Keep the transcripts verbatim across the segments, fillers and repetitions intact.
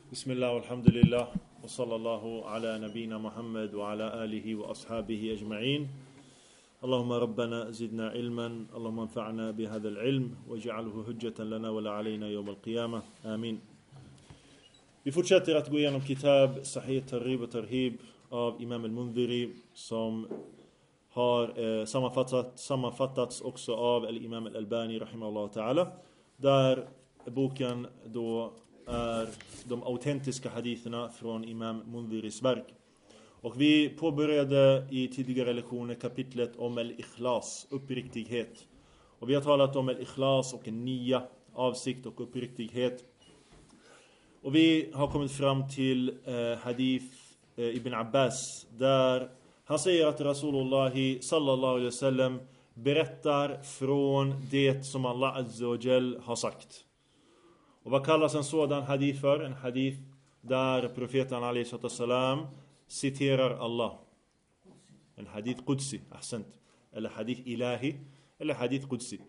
بسم الله والحمد لله وصلى الله على نبينا محمد وعلى آله وأصحابه أجمعين. اللهم ربنا زدنا علما اللهم انفعنا بهذا العلم واجعله حجة لنا ولا علينا يوم القيامة آمين. Vi fortsätter att gå igenom kitab Sahih Targhib och Tarhib av Imam al-Mundhiri som har eh, sammanfattat, sammanfattats också av al-Imam al-Albani rahimahullah ta'ala, där boken då är de autentiska haditherna från Imam Mundhiris verk. Och vi påbörjade i tidigare lektioner kapitlet om al-ikhlas, uppriktighet. Och vi har talat om al-ikhlas och en nia, avsikt och uppriktighet. Och vi har kommit fram till eh, hadith eh, Ibn Abbas, där han säger att Rasulullah sallallahu alaihi wasallam berättar från det som Allah azza wa jal har sagt. Och vad kallas en sådan hadith för? En hadith där profeten alaihi wasallam citerar Allah. En hadith qudsi, ahsant. Eller hadith ilahi, eller hadith qudsi.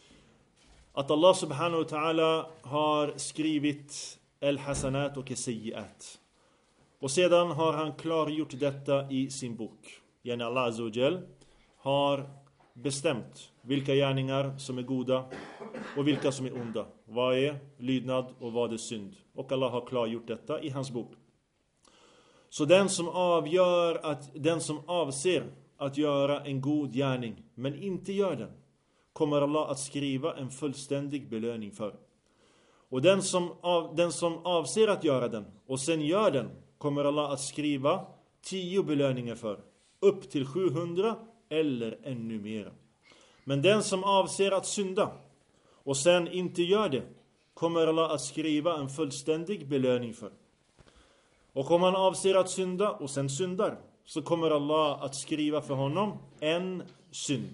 Att Allah subhanahu wa ta'ala har skrivit al-hasanat och al-sayyiat. Och sedan har han klargjort detta i sin bok. Yani Allah azza wa jal har bestämt vilka gärningar som är goda och vilka som är onda. Vad är lydnad och vad är synd. Och Allah har klargjort detta i hans bok. Så den som avgör att den som avser att göra en god gärning men inte gör den, kommer Allah att skriva en fullständig belöning för. Och den som, av, den som avser att göra den och sen gör den, kommer Allah att skriva tio belöningar för. Upp till sjuhundra eller ännu mer. Men den som avser att synda och sen inte gör det, kommer Allah att skriva en fullständig belöning för. Och om han avser att synda och sen syndar, så kommer Allah att skriva för honom en synd.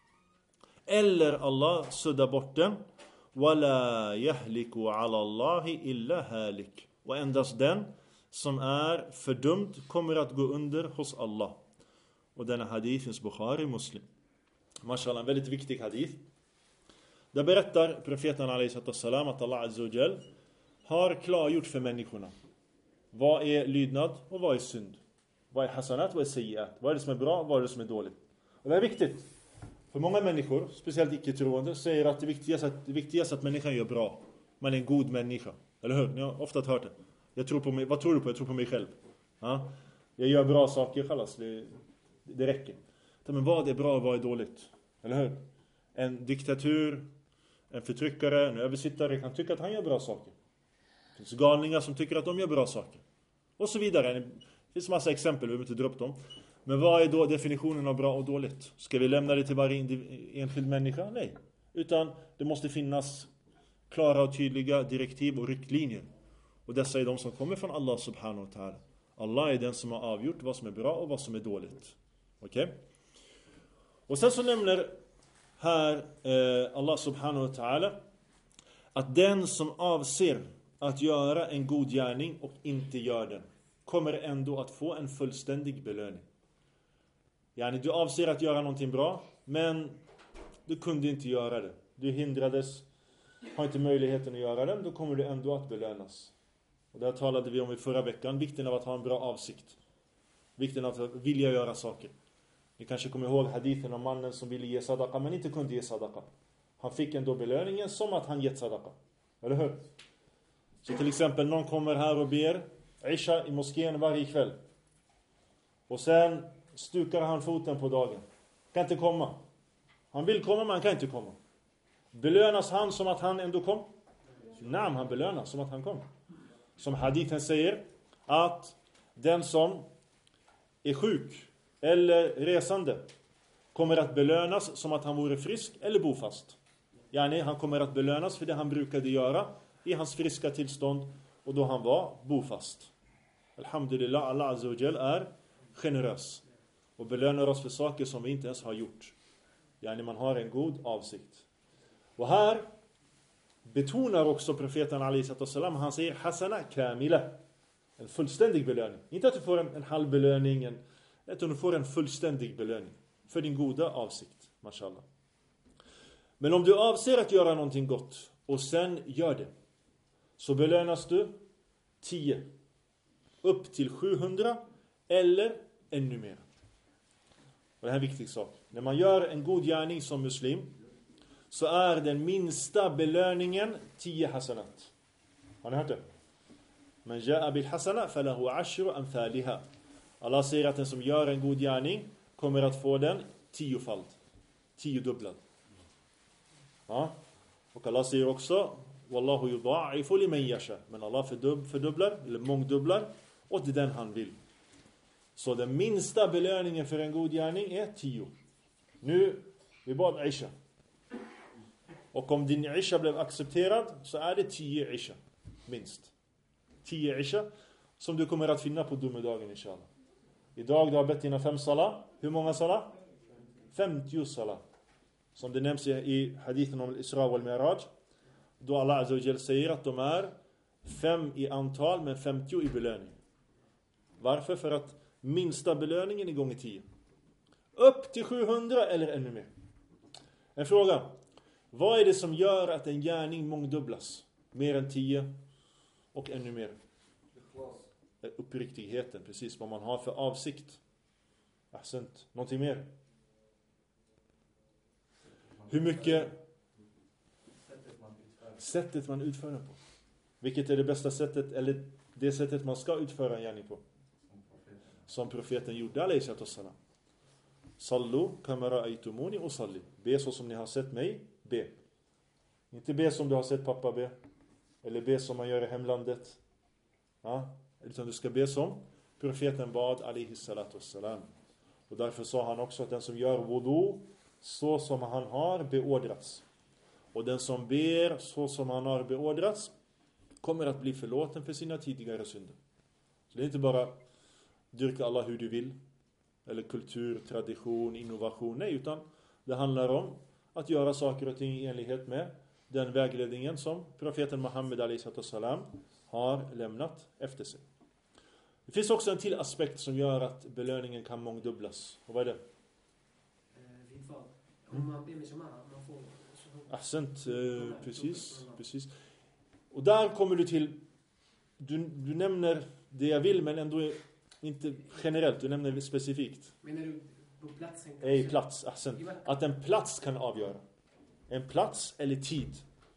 Eller Allah suddar bort den. Wala yahliku ala Allahi illa halik. Och endast den som är fördömd kommer att gå under hos Allah. Och denna hadith finns Bukhari Muslim. Mashallah, en väldigt viktig hadith. Där berättar profeten alaihi wasallam att Allah azza wa jal har klargjort för människorna vad är lydnad och vad är synd. Vad är hasanat, vad är sayyiat. Vad är det som är bra, vad är det som är dåligt. Och det är viktigt. För många människor, speciellt icke-troende, säger att det viktigaste att, det viktigaste att människan gör bra. Man är en god människa. Eller hur? Ni har ofta hört det. Jag tror på mig. Vad tror du på? Jag tror på mig själv. Ja? Jag gör bra saker, kallas det. Det räcker. Men vad är bra och vad är dåligt? Eller hur? En diktatur, en förtryckare, en översittare kan tycka att han gör bra saker. Det finns galningar som tycker att de gör bra saker. Och så vidare. Det finns massa exempel, vi behöver inte dra upp dem. Men vad är då definitionen av bra och dåligt? Ska vi lämna det till varje enskild människa? Nej. Utan det måste finnas klara och tydliga direktiv och riktlinjer. Och dessa är de som kommer från Allah subhanahu wa ta'ala. Allah är den som har avgjort vad som är bra och vad som är dåligt. Okej? Okay? Och sen så nämner här eh, Allah subhanahu wa ta'ala att den som avser att göra en god gärning och inte gör den, kommer ändå att få en fullständig belöning. Yani du avser att göra någonting bra, men du kunde inte göra det. Du hindrades, har inte möjligheten att göra det, då kommer du ändå att belönas. Och där talade vi om i förra veckan, vikten av att ha en bra avsikt. Vikten av att vilja göra saker. Ni kanske kommer ihåg hadithen om mannen som ville ge sadaqa men inte kunde ge sadaqa. Han fick ändå belöningen som att han gett sadaqa. Eller hur? Så till exempel någon kommer här och ber Isha i moskén varje kväll. Och sen stukar han foten på dagen. Kan inte komma. Han vill komma men han kan inte komma. Belönas han som att han ändå kom? Nej, han belönas som att han kom. Som hadithen säger att den som är sjuk eller resande kommer att belönas som att han vore frisk eller bofast. Yani han kommer att belönas för det han brukade göra i hans friska tillstånd och då han var bofast. Alhamdulillah, Allah azza wa jal är generös och belönar oss för saker som vi inte ens har gjort. Yani man har en god avsikt. Och här betonar också profeten alaihi wasallam, han säger hasana kamila, en fullständig belöning. Inte att du får en, en halv belöning, en utan du får en fullständig belöning för din goda avsikt, mashallah. Men om du avser att göra någonting gott och sen gör det, så belönas du tio. Upp till sjuhundra eller ännu mer. Och det här är en viktig sak. När man gör en god gärning som muslim så är den minsta belöningen tio hasanat. Har ni hört det? Men ja'a bil hasana falahu ashru amthaliha. Allah säger att den som gör en god gärning kommer att få den tiofald. Tiodubblad. Ja. Och Allah säger också wallahu yudha'ifu liman yasha. Men Allah fördubblar eller mångdubblar åt den han vill. Så den minsta belöningen för en god gärning är tio. Nu vi bad Isha. Och om din Isha blev accepterad så är det tio Isha. Minst. Tio Isha som du kommer att finna på domedagen inshallah. Idag du har bett dina fem salah. Hur många salah? femtio salah. Som det nämns i hadithen om Isra wal Mi'raj. Då Allah Azza wa Jalla säger att de är fem i antal men femtio i belöning. Varför? För att minsta belöningen är gånger tio. Upp till sjuhundra eller ännu mer. En fråga. Vad är det som gör att en gärning mångdubblas? Mer än tio och ännu mer. Uppriktigheten, precis vad man har för avsikt. Ahsant. Någonting mer? Hur mycket? Sättet man utför den på. Vilket är det bästa sättet, eller det sättet man ska utföra en gärning på? Som profeten gjorde, alayhi salatu wassalam. Sallu kama ra'aytumuni usalli. Be så som ni har sett mig, be. Inte be som du har sett pappa be. Eller be som man gör i hemlandet. Ja, utan du ska be som profeten bad, alayhi salatu wassalam. Och därför sa han också att den som gör wudu så som han har beordrats. Och den som ber så som han har beordrats kommer att bli förlåten för sina tidigare synder. Så det är inte bara dyrka Allah hur du vill. Eller kultur, tradition, innovation. Nej, utan det handlar om att göra saker och ting i enlighet med den vägledningen som profeten Muhammed alayhi salam har lämnat efter sig. Det finns också en till aspekt som gör att belöningen kan mångdubblas. Och vad är det? Vidval. Om man ber med shama, man får... Ahsant, eh, precis, precis. Och där kommer du till... Du, du nämner det jag vill, men ändå inte generellt. Du nämner det specifikt. Menar du på platsen? Ej, plats, ahsant. Att en plats kan avgöra. En plats eller tid.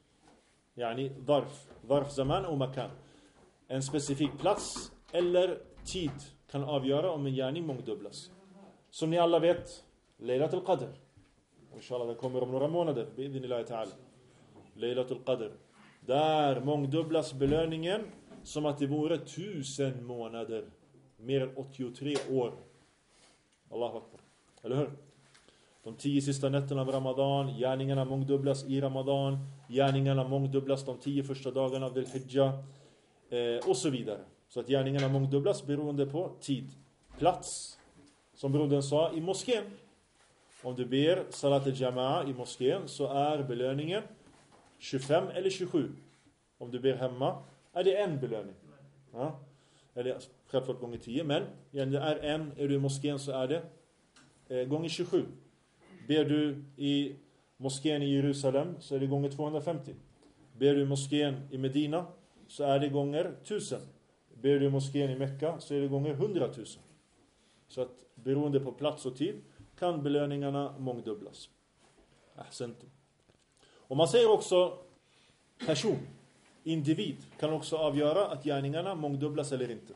Yani, varf. Varf zaman och makan. En specifik plats eller tid kan avgöra om en gärning mångdubblas. Som ni alla vet, Laylatul Qadr. Inshallah, den kommer om några månader. Bi'idhnillahi ta'ala. Laylatul Qadr. Där mångdubblas belöningen som att det vore tusen månader. Mer än åttiotre år. Allahu Akbar. Eller hur? De tio sista nätterna av Ramadan. Gärningarna mångdubblas i Ramadan. Gärningarna mångdubblas de tio första dagarna av Dhul-Hijjah. Eh, och så vidare. Så att gärningarna mångdubblas beroende på tid. Plats. Som brodern sa i moskén. Om du ber Salat al-Jama'a i moskén så är belöningen tjugofem eller tjugosju. Om du ber hemma är det en belöning. Ja. Eller självklart gånger tio. Men det är en, är du i moskén så är det eh, gånger tjugosju. Ber du i moskén i Jerusalem så är det gånger tvåhundrafemtio. Ber du i moskén i Medina så är det gånger tusen. Ber du i moskén i Mekka så är det gånger hundratusen. Så att beroende på plats och tid kan belöningarna mångdubblas. Ahsant. Och man säger också person, individ kan också avgöra att gärningarna mångdubblas eller inte.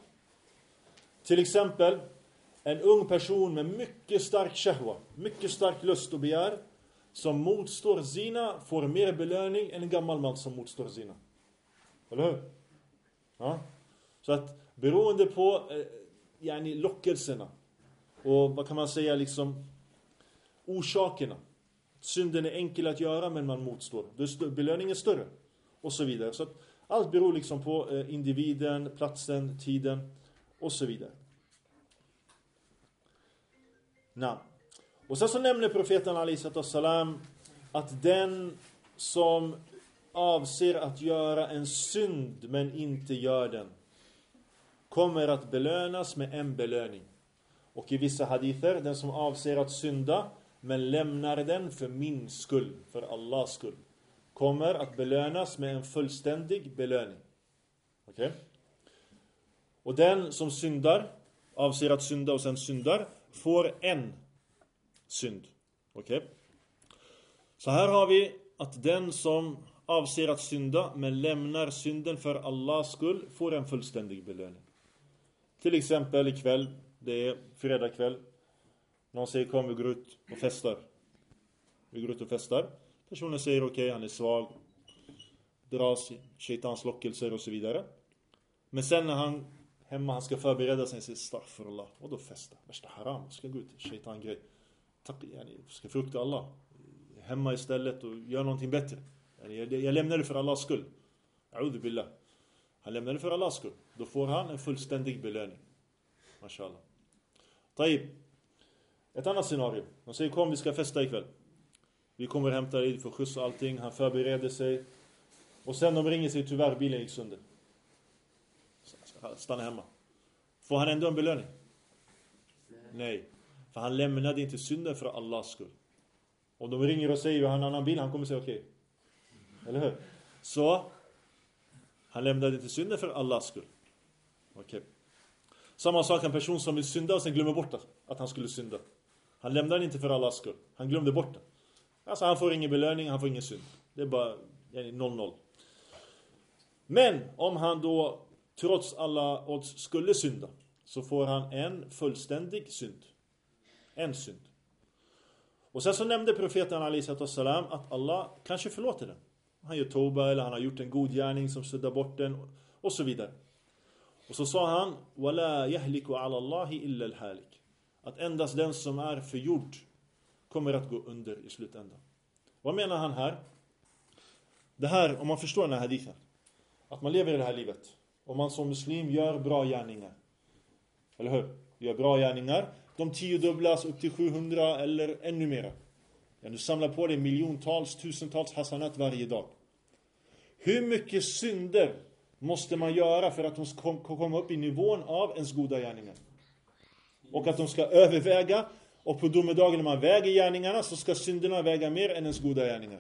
Till exempel en ung person med mycket stark shahwa, mycket stark lust och begär som motstår zina får mer belöning än en gammal man som motstår zina. Eller hur? Ja. Så att beroende på eh, yani lockelserna och vad kan man säga liksom orsakerna. Synden är enkel att göra men man motstår. Belöningen är större. Och så vidare. Så att allt beror liksom på eh, individen, platsen, tiden och så vidare. Na. Och sen så nämner profeten alayhi salam att den som avser att göra en synd men inte gör den kommer att belönas med en belöning. Och i vissa hadither, den som avser att synda men lämnar den för min skull, för Allahs skull, kommer att belönas med en fullständig belöning. Okej? Okay? Och den som syndar, avser att synda och sen syndar, får en synd. Okej? Okay? Så här har vi att den som avser att synda men lämnar synden för Allahs skull får en fullständig belöning. Till exempel ikväll, det är fredag kväll. Någon säger kom, vi går ut och festar. Vi går ut och festar. Personen säger okej, okay, han är svag. Dras i shaitans lockelser och så vidare. Men sen när han hemma han ska förbereda sig, säger astaghfirullah. Och då festa. Värsta haram. Ska gå ut. Shaitan grej. Tack, yani, ska frukta Allah. Hemma istället och gör någonting bättre. Yani, jag, jag lämnar det för Allahs skull. A'udhu billah. Han lämnar det för Allahs skull. Då får han en fullständig belöning. Mashallah. Taib. Ett annat scenario. De säger kom, vi ska festa ikväll. Vi kommer hämta dig för skjuts och allting. Han förbereder sig. Och sen de ringer sig, tyvärr bilen gick sönder. Stanna hemma. Får han ändå en belöning? Nej. Nej. För han lämnade inte synden för Allahs skull. Om de ringer och säger att han har en annan bil, han kommer säga okej. Okay. Eller hur? Så han lämnade inte synden för Allahs skull. Okej. Okay. Samma sak en person som vill synda och sen glömmer bort att han skulle synda. Han lämnade inte för Allahs skull. Han glömde bort det. Alltså han får ingen belöning, han får ingen synd. Det är bara noll noll. Men om han då trots alla odds skulle synda, så får han en fullständig synd. En synd. Och sen så nämnde profeten alaihi salam att Allah kanske förlåter den. Han gör toba eller han har gjort en god gärning som suddar bort den och så vidare. Och så sa han wala yahliku ala Allahi illa al-halik. Att endast den som är förgjord kommer att gå under i slutändan. Vad menar han här? Det här, om man förstår den här hadithen, att man lever i det här livet, om man som muslim gör bra gärningar, eller hur? Gör bra gärningar, de tiodubblas upp till sjuhundra eller ännu mer. Ja, du samlar på dig miljontals, tusentals hasanat varje dag. Hur mycket synder måste man göra för att de ska komma upp i nivån av ens goda gärningar? Och att de ska överväga, och på domedagen när man väger gärningarna så ska synderna väga mer än ens goda gärningar.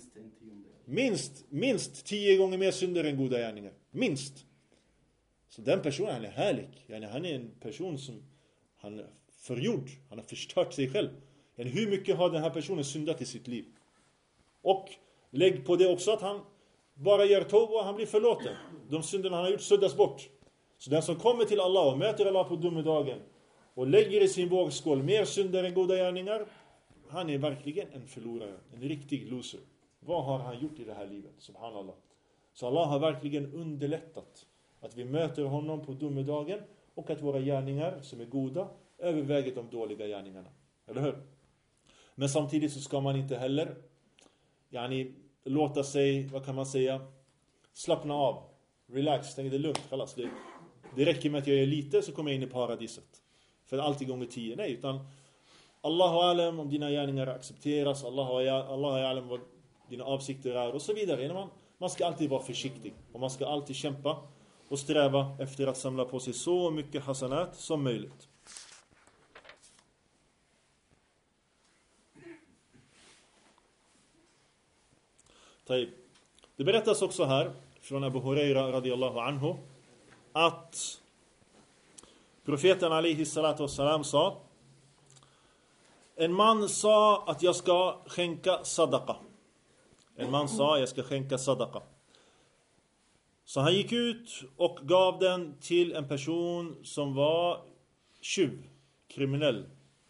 Minst, minst tio gånger mer synder än goda gärningar. Minst. Så den personen, han är härlig. Han är en person som han är förgjord. Han har förstört sig själv. Hur mycket har den här personen syndat i sitt liv? Och lägg på det också att han bara gör tawba och han blir förlåten. De synderna han har gjort suddas bort. Så den som kommer till Allah och möter Allah på domedagen och lägger i sin vågskål mer synder än goda gärningar, han är verkligen en förlorare. En riktig loser. Vad har han gjort i det här livet? Subhanallah. Så Allah har verkligen underlättat att vi möter honom på domedagen och att våra gärningar som är goda överväger de dåliga gärningarna. Eller hur? Men samtidigt så ska man inte heller yani, låta sig, vad kan man säga, slappna av. Relax, tänk det är lugnt. Det, det räcker med att jag är lite så kommer jag in i paradiset. För alltid gånger tio. Nej, utan Allah har alam om dina gärningar accepteras. Allah har, Allah har alam vad dina avsikter är och så vidare. Man, man ska alltid vara försiktig. Och man ska alltid kämpa och sträva efter att samla på sig så mycket hasanat som möjligt. Det berättas också här från Abu Huraira radiyallahu anhu att profeten alaihi salatu wassalam sa: en man sa att jag ska skänka sadaqa. En man sa jag ska skänka sadaqa. Så han gick ut och gav den till en person som var tjuv, kriminell.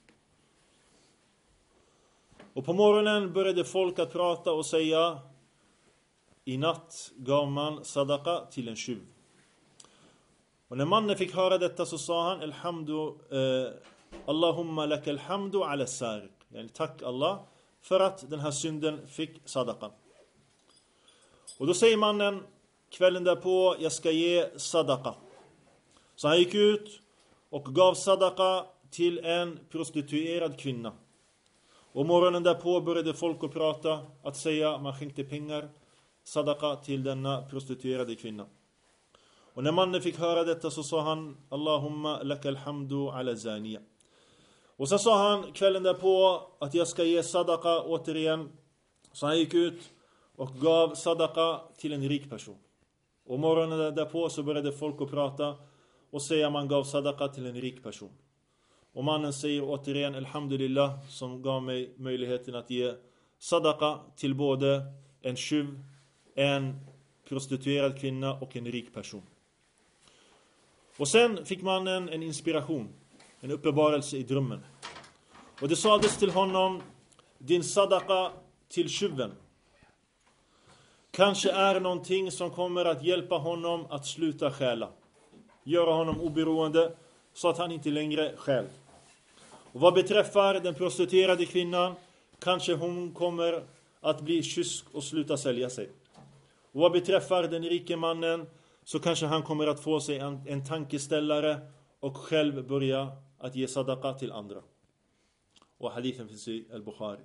Och på morgonen började folk att prata och säga: i natt gav man sadaqa till en tjuv. Och när mannen fick höra detta så sa han: Alhamdu, eh, Allahumma lakal hamdu ala sariq. Yani, tack Allah för att den här synden fick sadaqa. Och då säger mannen kvällen därpå: jag ska ge sadaqa. Så han gick ut och gav sadaqa till en prostituerad kvinna. Och morgonen därpå började folk att prata, att säga, man skänkte pengar, sadaqa till denna prostituerade kvinna. Och när mannen fick höra detta så sa han: Allahumma lakal hamdu ala zaniya. Och så sa han kvällen därpå att jag ska ge sadaqa återigen. Så han gick ut och gav sadaqa till en rik person. Och morgonen därpå så började folk att prata och säga man gav sadaqa till en rik person. Och mannen säger återigen alhamdulillah som gav mig möjligheten att ge sadaqa till både en tjuv, en prostituerad kvinna och en rik person. Och sen fick mannen en inspiration, en uppenbarelse i drömmen. Och det sades till honom, din sadaqa till tjuven kanske är någonting som kommer att hjälpa honom att sluta stjäla. Göra honom oberoende så att han inte längre stjäl. Och vad beträffar den prostituerade kvinnan, kanske hon kommer att bli kysk och sluta sälja sig. Och vad beträffar den rike mannen, så kanske han kommer att få sig en, en tankeställare och själv börja att ge sadaqa till andra. Och hadithen finns i al-Bukhari.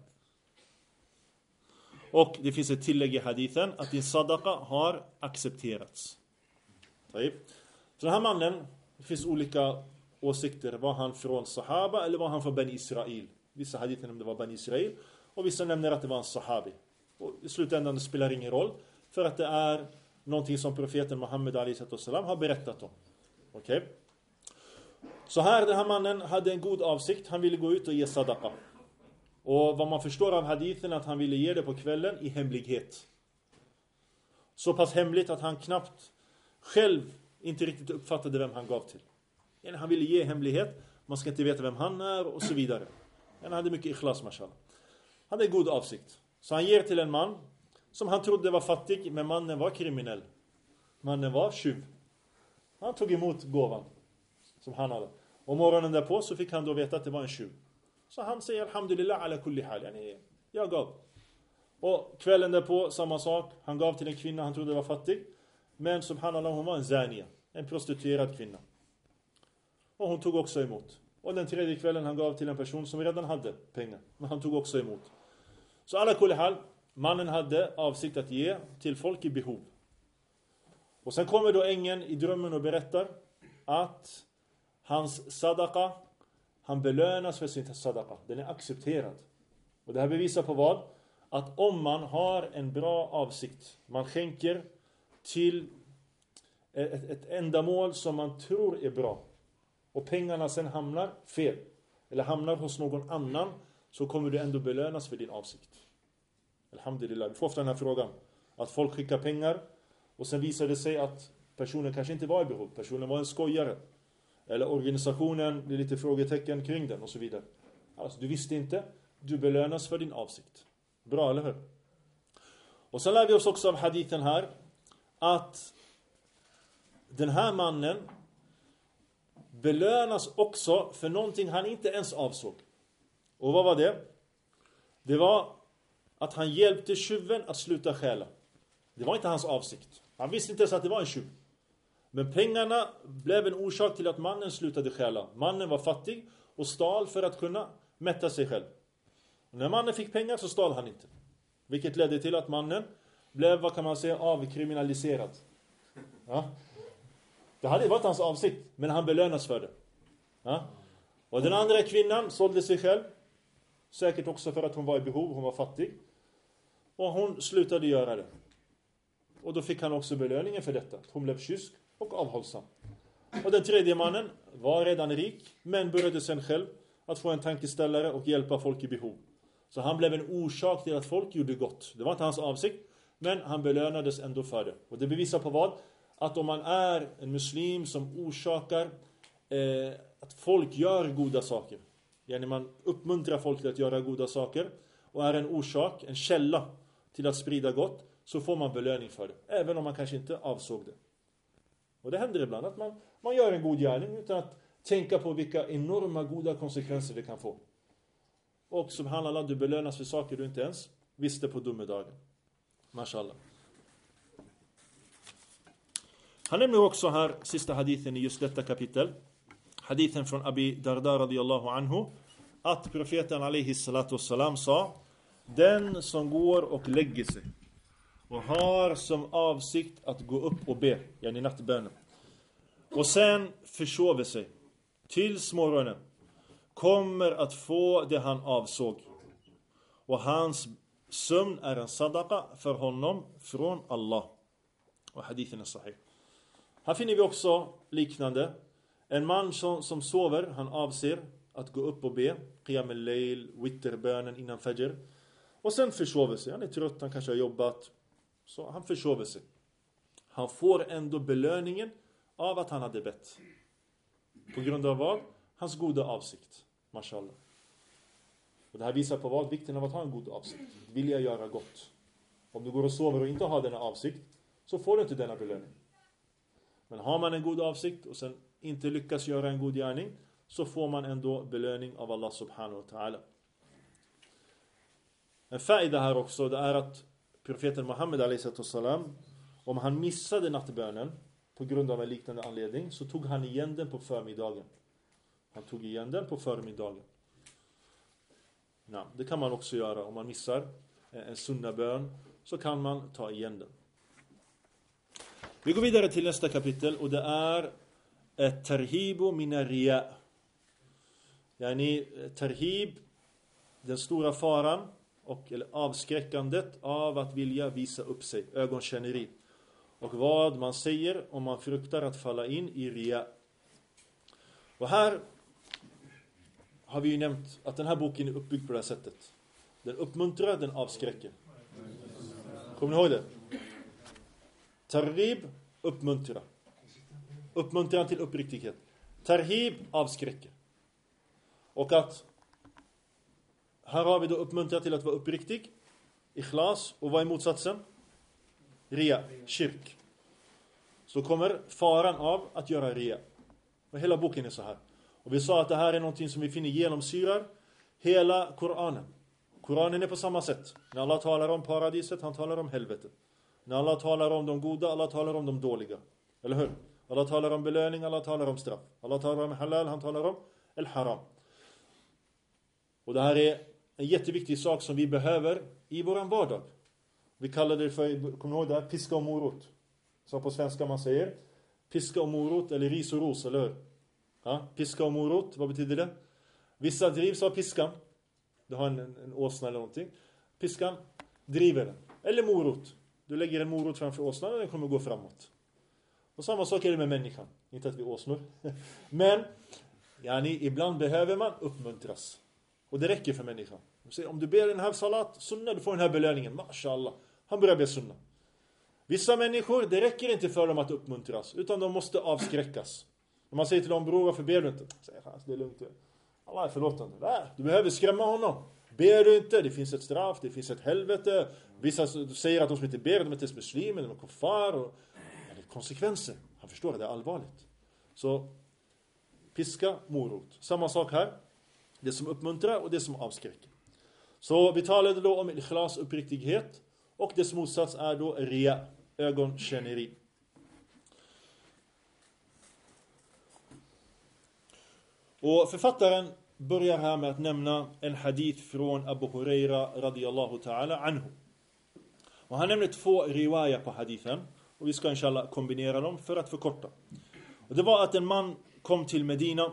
Och det finns ett tillägg i hadithen att din sadaqa har accepterats. Så den här mannen, det finns olika åsikter. Var han från sahaba eller var han från Ben Israel? Vissa hadither nämner det var Ben Israel och vissa nämner att det var en sahabi. Och i slutändan det spelar ingen roll för att det är någonting som profeten Muhammed alaihi salam har berättat om. Okej? Okay? Så här, den här mannen hade en god avsikt. Han ville gå ut och ge sadaqa. Och vad man förstår av hadithen att han ville ge det på kvällen i hemlighet. Så pass hemligt att han knappt själv inte riktigt uppfattade vem han gav till. Han ville ge hemlighet. Man ska inte veta vem han är och så vidare. Han hade mycket ikhlas, mashallah. Han hade en god avsikt. Så han ger till en man som han trodde var fattig, men mannen var kriminell. Mannen var tjuv. Han tog emot gåvan som han hade. Och morgonen därpå så fick han då veta att det var en tjuv. Så han säger alhamdulillah ala kulli hal. Yani, jag gav. Och kvällen därpå samma sak. Han gav till en kvinna han trodde var fattig. Men subhanallah, hon var en zania. En prostituerad kvinna. Och hon tog också emot. Och den tredje kvällen han gav till en person som redan hade pengar. Men han tog också emot. Så ala kulli hal, mannen hade avsikt att ge till folk i behov. Och sen kommer då ängeln i drömmen och berättar att hans sadaqa, han belönas för sin sadaqa. Den är accepterad. Och det här bevisar på vad? Att om man har en bra avsikt, man skänker till ett, ett ändamål som man tror är bra, och pengarna sen hamnar fel eller hamnar hos någon annan, så kommer du ändå belönas för din avsikt. Alhamdulillah. Vi får ofta den här frågan att folk skickar pengar och sen visar det sig att personen kanske inte var i behov. Personen var en skojare. Eller organisationen, det är lite frågetecken kring den och så vidare. Alltså du visste inte, du belönas för din avsikt. Bra, eller hur? Och sen lär vi oss också av hadithen här att den här mannen belönas också för någonting han inte ens avsåg. Och vad var det? Det var att han hjälpte tjuven att sluta stjäla. Det var inte hans avsikt. Han visste inte ens att det var en tjuv. Men pengarna blev en orsak till att mannen slutade stjäla. Mannen var fattig och stal för att kunna mätta sig själv. Och när mannen fick pengar så stal han inte. Vilket ledde till att mannen blev, vad kan man säga, avkriminaliserad. Ja. Det hade varit hans avsikt, men han belönas för det. Ja. Och den andra kvinnan sålde sig själv. Säkert också för att hon var i behov, hon var fattig. Och hon slutade göra det. Och då fick han också belöningen för detta. Hon blev kysk och avhållsam. Och den tredje mannen var redan rik, men började sen själv att få en tankeställare och hjälpa folk i behov. Så han blev en orsak till att folk gjorde gott. Det var inte hans avsikt, men han belönades ändå för det. Och det bevisar på vad? Att om man är en muslim som orsakar eh, att folk gör goda saker. Yani man uppmuntrar folk till att göra goda saker och är en orsak, en källa till att sprida gott, så får man belöning för det. Även om man kanske inte avsåg det. Och det händer ibland att man, man gör en god gärning utan att tänka på vilka enorma goda konsekvenser det kan få. Och subhanallah, du belönas för saker du inte ens visste på domedagen. Mashallah. Han nämner också här sista hadithen i just detta kapitel. Hadithen från Abi Darda radiyallahu anhu. Att profeten alaihi salatu wassalam sa: den som går och lägger sig och har som avsikt att gå upp och be, yani nattbönen, och sen försover sig tills morgonen, kommer att få det han avsåg. Och hans sömn är en sadaqa för honom från Allah. Och hadithen är sahih. Här finner vi också liknande En man som, som sover, han avser att gå upp och be qiyam al-layl, witterbönen innan fajr, och sen försover sig. Han är trött, han kanske har jobbat, så han försover sig. Han får ändå belöningen av att han hade bett. På grund av vad? Hans goda avsikt. Mashallah. Och det här visar på vad? Vikten av att ha en god avsikt. Vilja göra gott. Om du går och sover och inte har denna avsikt, så får du inte denna belöning. Men har man en god avsikt och sen inte lyckas göra en god gärning, så får man ändå belöning av Allah subhanahu wa ta'ala. En faida här också, det är att profeten Muhammed alayhi salam, om han missade nattbönen på grund av en liknande anledning, så tog han igen den på förmiddagen. Han tog igen den på förmiddagen. Ja, det kan man också göra om man missar en sunnabön, så kan man ta igen den. Vi går vidare till nästa kapitel, och det är ett tarhibu min riya. Yani tarhib, den stora faran och eller avskräckandet av att vilja visa upp sig, ögonkänneri. Och vad man säger om man fruktar att falla in i riya. Och här har vi ju nämnt att den här boken är uppbyggd på det här sättet. Den uppmuntrar, den avskräcker. Kommer ni ihåg det? Tarhib, uppmuntra. Uppmuntran till uppriktighet. Tarhib, avskräcker. Och att här har vi då uppmuntrat till att vara uppriktig, ikhlas, och vad är motsatsen? Riya, shirk. Så kommer faran av att göra riya. Och hela boken är så här. Och vi sa att det här är någonting som vi finner genomsyrar hela Koranen. Koranen är på samma sätt. När Allah talar om paradiset, han talar om helvetet. När Allah talar om de goda, Allah talar om de dåliga. Eller hur? Allah talar om belöning, Allah talar om straff. Allah talar om halal, han talar om el-haram. Och det här är en jätteviktig sak som vi behöver i våran vardag. Vi kallar det för, kommer ni ihåg det här? Piska och morot. Så på svenska man säger piska och morot, eller ris och ros, eller hur? Ja, piska och morot, vad betyder det? Vissa drivs av piskan. Du har en, en, en åsna eller någonting. Piskan driver den. Eller morot. Du lägger en morot framför åsnan och den kommer gå framåt. Och samma sak är det med människan. Inte att vi åsnor. Men yani, ibland behöver man uppmuntras. Och det räcker för människan. Om du ber den här salat, sunna, du får den här belöningen. Mashallah. Han börjar be sunna. Vissa människor, det räcker inte för dem att uppmuntras. Utan de måste avskräckas. När man säger till dem, bror, varför ber du inte? Säger han, det är lugnt. Allah är förlåtande. Nej, du behöver skrämma honom. Ber du inte, det finns ett straff, det finns ett helvete. Vissa säger att de som inte ber, de är inte muslimer, de är kuffar. Och det är konsekvenser. Han förstår att det är allvarligt. Så piska, morot. Samma sak här. Det som uppmuntrar och det som avskräcker. Så vi talade då om ikhlas, uppriktighet. Och dess motsats är då riya, ögonkänneri. Och författaren börjar här med att nämna en hadith från Abu Huraira radiyallahu ta'ala anhu. Och han nämner två riwaya på hadithen. Och vi ska inshallah kombinera dem för att förkorta. Och det var att en man kom till Medina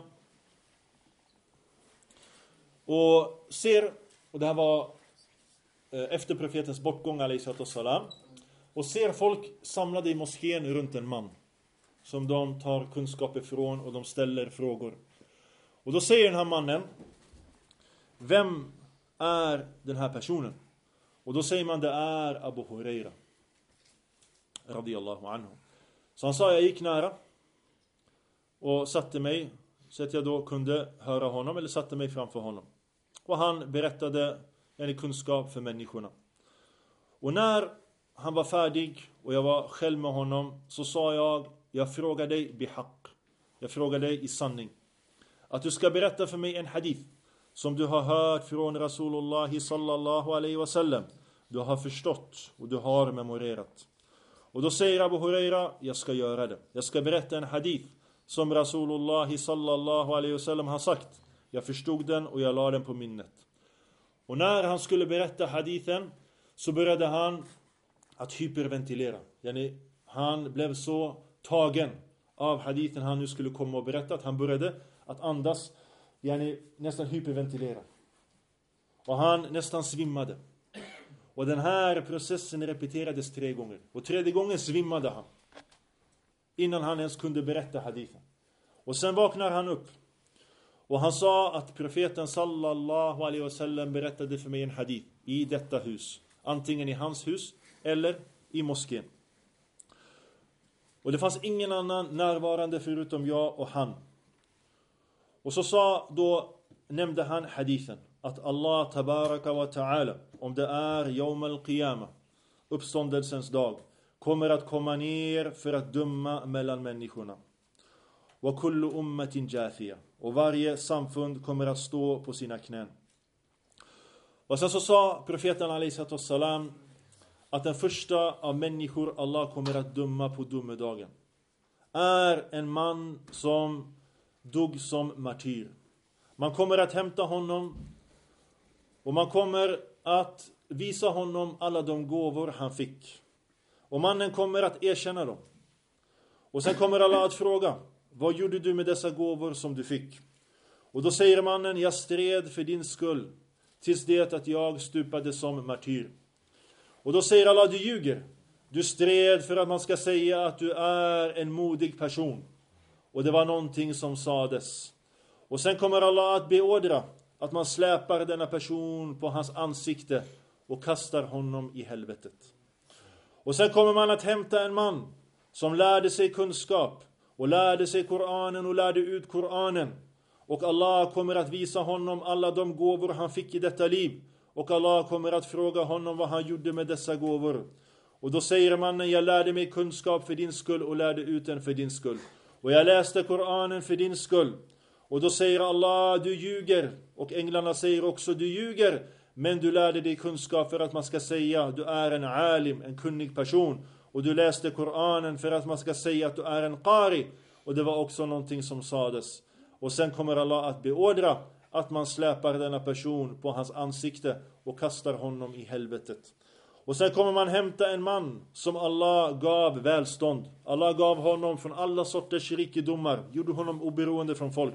och ser, och det här var efter profetens bortgång alayhi salam, och ser folk samlade i moskén runt en man som de tar kunskap ifrån och de ställer frågor. Och då säger den här mannen, vem är den här personen? Och då säger man, det är Abu Huraira radiyallahu anhu. Så han sa, jag gick nära och satte mig så att jag då kunde höra honom, eller satte mig framför honom. Och han berättade en kunskap för människorna. Och när han var färdig och jag var själv med honom, så sa jag, jag frågar dig bihaq. Jag frågar dig i sanning. Att du ska berätta för mig en hadith som du har hört från Rasulullah sallallahu alaihi wasallam. Du har förstått och du har memorerat. Och då säger Abu Huraira, jag ska göra det. Jag ska berätta en hadith som Rasulullah sallallahu alaihi wasallam har sagt. Jag förstod den och jag la den på minnet. Och när han skulle berätta hadithen, så började han att hyperventilera. Yani, han blev så tagen av hadithen han nu skulle komma och berätta att han började att andas, yani, nästan hyperventilera. Och han nästan svimmade. Och den här processen repeterades tre gånger. Och tredje gången svimmade han. Innan han ens kunde berätta hadithen. Och sen vaknar han upp. Och han sa att profeten sallallahu alaihi wasallam berättade för mig en hadith i detta hus. Antingen i hans hus eller i moskén. Och det fanns ingen annan närvarande förutom jag och han. Och så sa då, nämnde han hadithen. Att Allah tabaraka wa ta'ala, om det är yawm al-qiyamah, uppståndelsens dag, kommer att komma ner för att döma mellan människorna. Wa kullu ummatin jathiya. Och varje samfund kommer att stå på sina knän. Och sen så sa profeten alaihissalatu wassalam att den första av människor Allah kommer att döma på domedagen är en man som dog som martyr. Man kommer att hämta honom och man kommer att visa honom alla de gåvor han fick. Och mannen kommer att erkänna dem. Och sen kommer Allah att fråga: vad gjorde du med dessa gåvor som du fick? Och då säger mannen: jag stred för din skull tills det att jag stupade som martyr. Och då säger Allah: du ljuger. Du stred för att man ska säga att du är en modig person. Och det var någonting som sades. Och sen kommer Allah att beordra att man släpar denna person på hans ansikte och kastar honom i helvetet. Och sen kommer man att hämta en man som lärde sig kunskap och lärde sig Koranen och lärde ut Koranen. Och Allah kommer att visa honom alla de gåvor han fick i detta liv. Och Allah kommer att fråga honom vad han gjorde med dessa gåvor. Och då säger mannen: jag lärde mig kunskap för din skull och lärde ut den för din skull. Och jag läste Koranen för din skull. Och då säger Allah: du ljuger. Och änglarna säger också: du ljuger. Men du lärde dig kunskap för att man ska säga du är en alim, en kunnig person. Och du läste Koranen för att man ska säga att du är en qari. Och det var också någonting som sades. Och sen kommer Allah att beordra att man släpar denna person på hans ansikte och kastar honom i helvetet. Och sen kommer man hämta en man som Allah gav välstånd. Allah gav honom från alla sorters rikedomar. Gjorde honom oberoende från folk.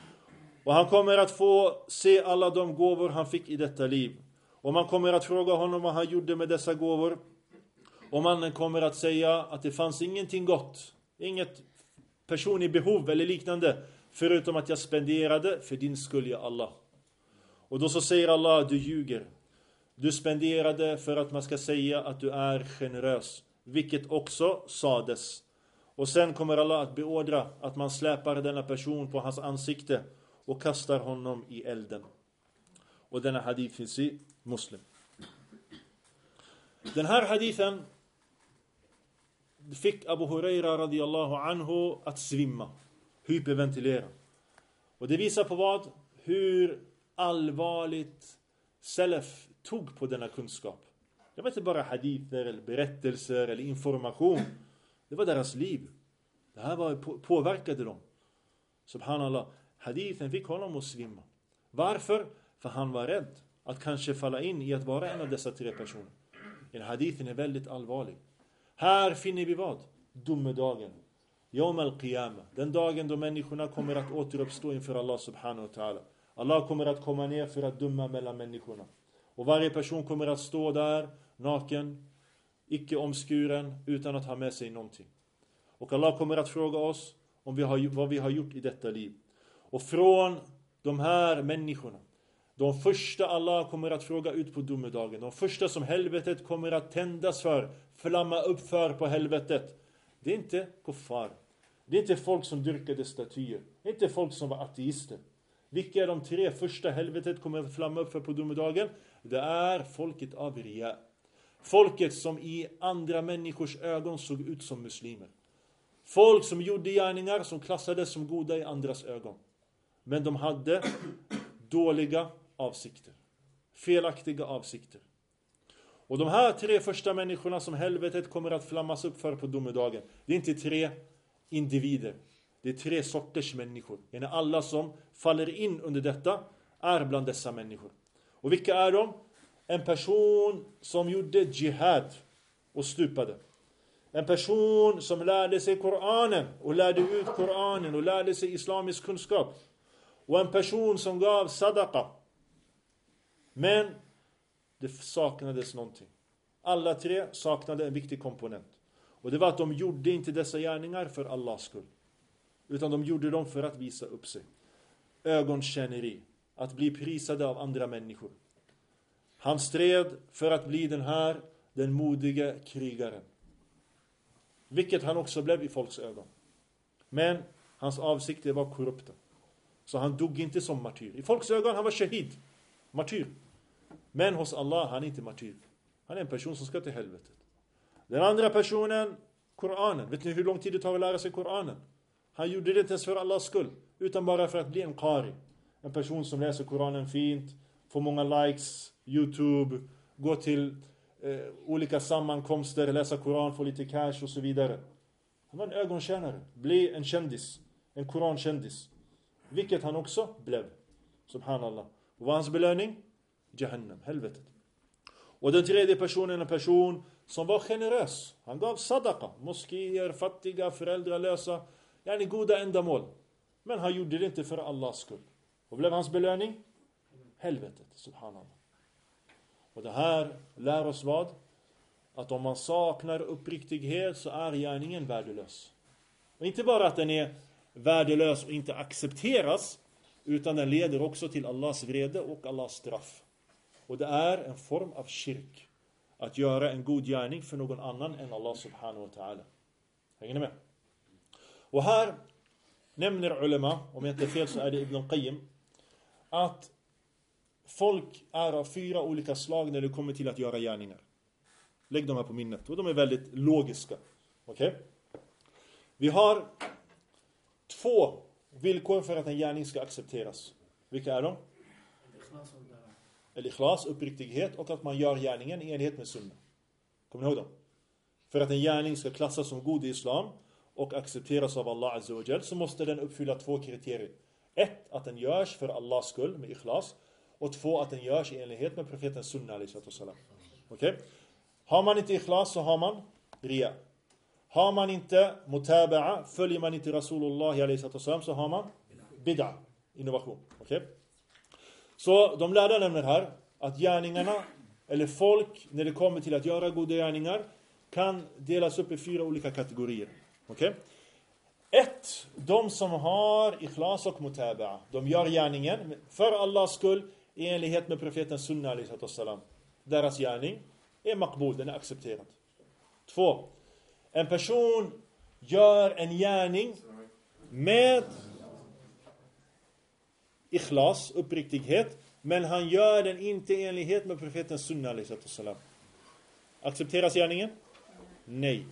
Och han kommer att få se alla de gåvor han fick i detta liv. Och man kommer att fråga honom vad han gjorde med dessa gåvor. Och mannen kommer att säga att det fanns ingenting gott. Inget person i behov eller liknande. Förutom att jag spenderade för din skull, ja Allah. Och då så säger Allah: du ljuger. Du spenderade för att man ska säga att du är generös. Vilket också sades. Och sen kommer Allah att beordra att man släpar denna person på hans ansikte och kastar honom i elden. Och denna hadith finns i Muslim. Den här hadithen fick Abu Huraira radiyallahu anhu att svimma. Hyperventilera. Och det visar på vad? Hur allvarligt Salaf tog på denna kunskap. Det var inte bara hadither eller berättelser eller information. Det var deras liv. Det här var, på, påverkade dem. Subhanallah. Hadithen fick honom att svimma. Varför? För han var rädd att kanske falla in i att vara en av dessa tre personer. Den hadithen är väldigt allvarlig. Här finner vi vad? Domedagen. Yawm al-qiyamah. Den dagen då människorna kommer att återuppstå inför Allah subhanahu wa ta'ala. Allah kommer att komma ner för att döma mellan människorna. Och varje person kommer att stå där naken, icke omskuren, utan att ha med sig någonting. Och Allah kommer att fråga oss om vi har, vad vi har gjort i detta liv. Och från de här människorna, de första Allah kommer att fråga ut på domedagen, de första som helvetet kommer att tändas för, flamma upp för på helvetet, det är inte kuffar. Det är inte folk som dyrkade statyer. Det är inte folk som var ateister. Vilka är de tre första helvetet kommer att flamma upp för på domedagen? Det är folket av Ria. Folket som i andra människors ögon såg ut som muslimer. Folk som gjorde gärningar som klassades som goda i andras ögon. Men de hade dåliga avsikter. Felaktiga avsikter. Och de här tre första människorna som helvetet kommer att flammas upp för på domedagen, det är inte tre individer. Det är tre sorters människor. Alla som faller in under detta är bland dessa människor. Och vilka är de? En person som gjorde jihad och stupade. En person som lärde sig Koranen och lärde ut Koranen och lärde sig islamisk kunskap. Och en person som gav sadaqa. Men det saknades någonting. Alla tre saknade en viktig komponent. Och det var att de gjorde inte dessa gärningar för Allahs skull. utan de gjorde dem för att visa upp sig. Ögonkänneri, att bli prisade av andra människor. Han stred för att bli den här, den modiga krigaren. Vilket han också blev i folks ögon. Men hans avsikter var korrupta. Så han dog inte som martyr. I folks ögon han var shahid, martyr. Men hos Allah han är inte martyr. Han är en person som ska till helvetet. Den andra personen, Koranen. Vet ni hur lång tid det tar att lära sig Koranen? Han gjorde det inte ens för Allahs skull, utan bara för att bli en qari. En person som läser Koranen fint, får många likes, YouTube, går till eh, olika sammankomster, läsa Koran, får lite cash och så vidare. Han var en ögontjänare, bli en kändis, en Korankändis. Vilket han också blev. Subhanallah. Och vad hans belöning? Jahannam, helvetet. Och den tredje personen, en person som var generös. Han gav sadaqa, moskéer, fattiga, föräldralösa, yani goda ändamål. Men han gjorde det inte för Allahs skull. Och blev hans belöning? Helvetet, subhanallah. Och det här lär oss vad? Att om man saknar uppriktighet så är gärningen värdelös. Och inte bara att den är värdelös och inte accepteras, utan den leder också till Allahs vrede och Allahs straff. Och det är en form av shirk. Att göra en god gärning för någon annan än Allah subhanahu wa ta'ala. Hänger ni med? Och här nämner ulema, om jag inte är fel så är det Ibn Qayyim, att folk är av fyra olika slag när det kommer till att göra gärningar. Lägg dem här på minnet. Och de är väldigt logiska. Okej? Okay? Vi har två villkor för att en gärning ska accepteras. Vilka är de? Al-ikhlas, uppriktighet, och att man gör gärningen i enlighet med sunna. Kommer ni ihåg dem? För att en gärning ska klassas som god i islam och accepteras av Allah Azza wa Jal, så måste den uppfylla två kriterier. Ett, att den görs för Allahs skull med ikhlas. Och två, att den görs i enlighet med profeten sunna. Okej? Okay? Har man inte ikhlas så har man riya. Har man inte mutaba'a, följer man inte Rasulullah så har man bid'a, innovation. Okej? Okay? Så de lärda nämner här att gärningarna, eller folk, när det kommer till att göra goda gärningar, kan delas upp i fyra olika kategorier. Okej? Okay? Ett, de som har ikhlas och mutaba'a. De gör gärningen för Allahs skull i enlighet med profeten sunna. Deras gärning är maqbul, den är accepterad. Två, en person gör en gärning med ikhlas, uppriktighet, men han gör den inte i enlighet med profeten sunna. Accepteras gärningen? Nej.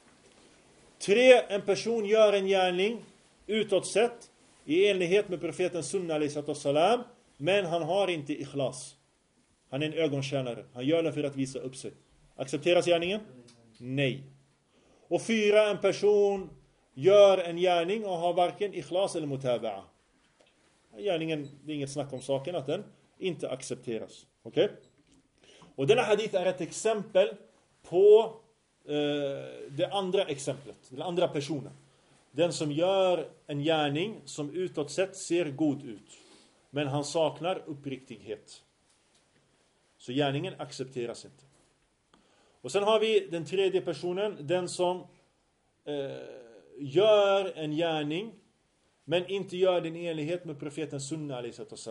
Tre, en person gör en gärning utåt sett i enlighet med profeten sunna, men han har inte ikhlas. Han är en ögontjänare. Han gör det för att visa upp sig. Accepteras gärningen? Nej. Och fyra, en person gör en gärning och har varken ikhlas eller mutaba'a. Gärningen, det är inget snack om saken att den inte accepteras. Okej? Okay? Och denna hadith är ett exempel på eh, det andra exemplet. Den andra personen. Den som gör en gärning som utåt sett ser god ut. Men han saknar uppriktighet. Så gärningen accepteras inte. Och sen har vi den tredje personen. Den som eh, gör en gärning men inte gör den i enlighet med profeten sunna.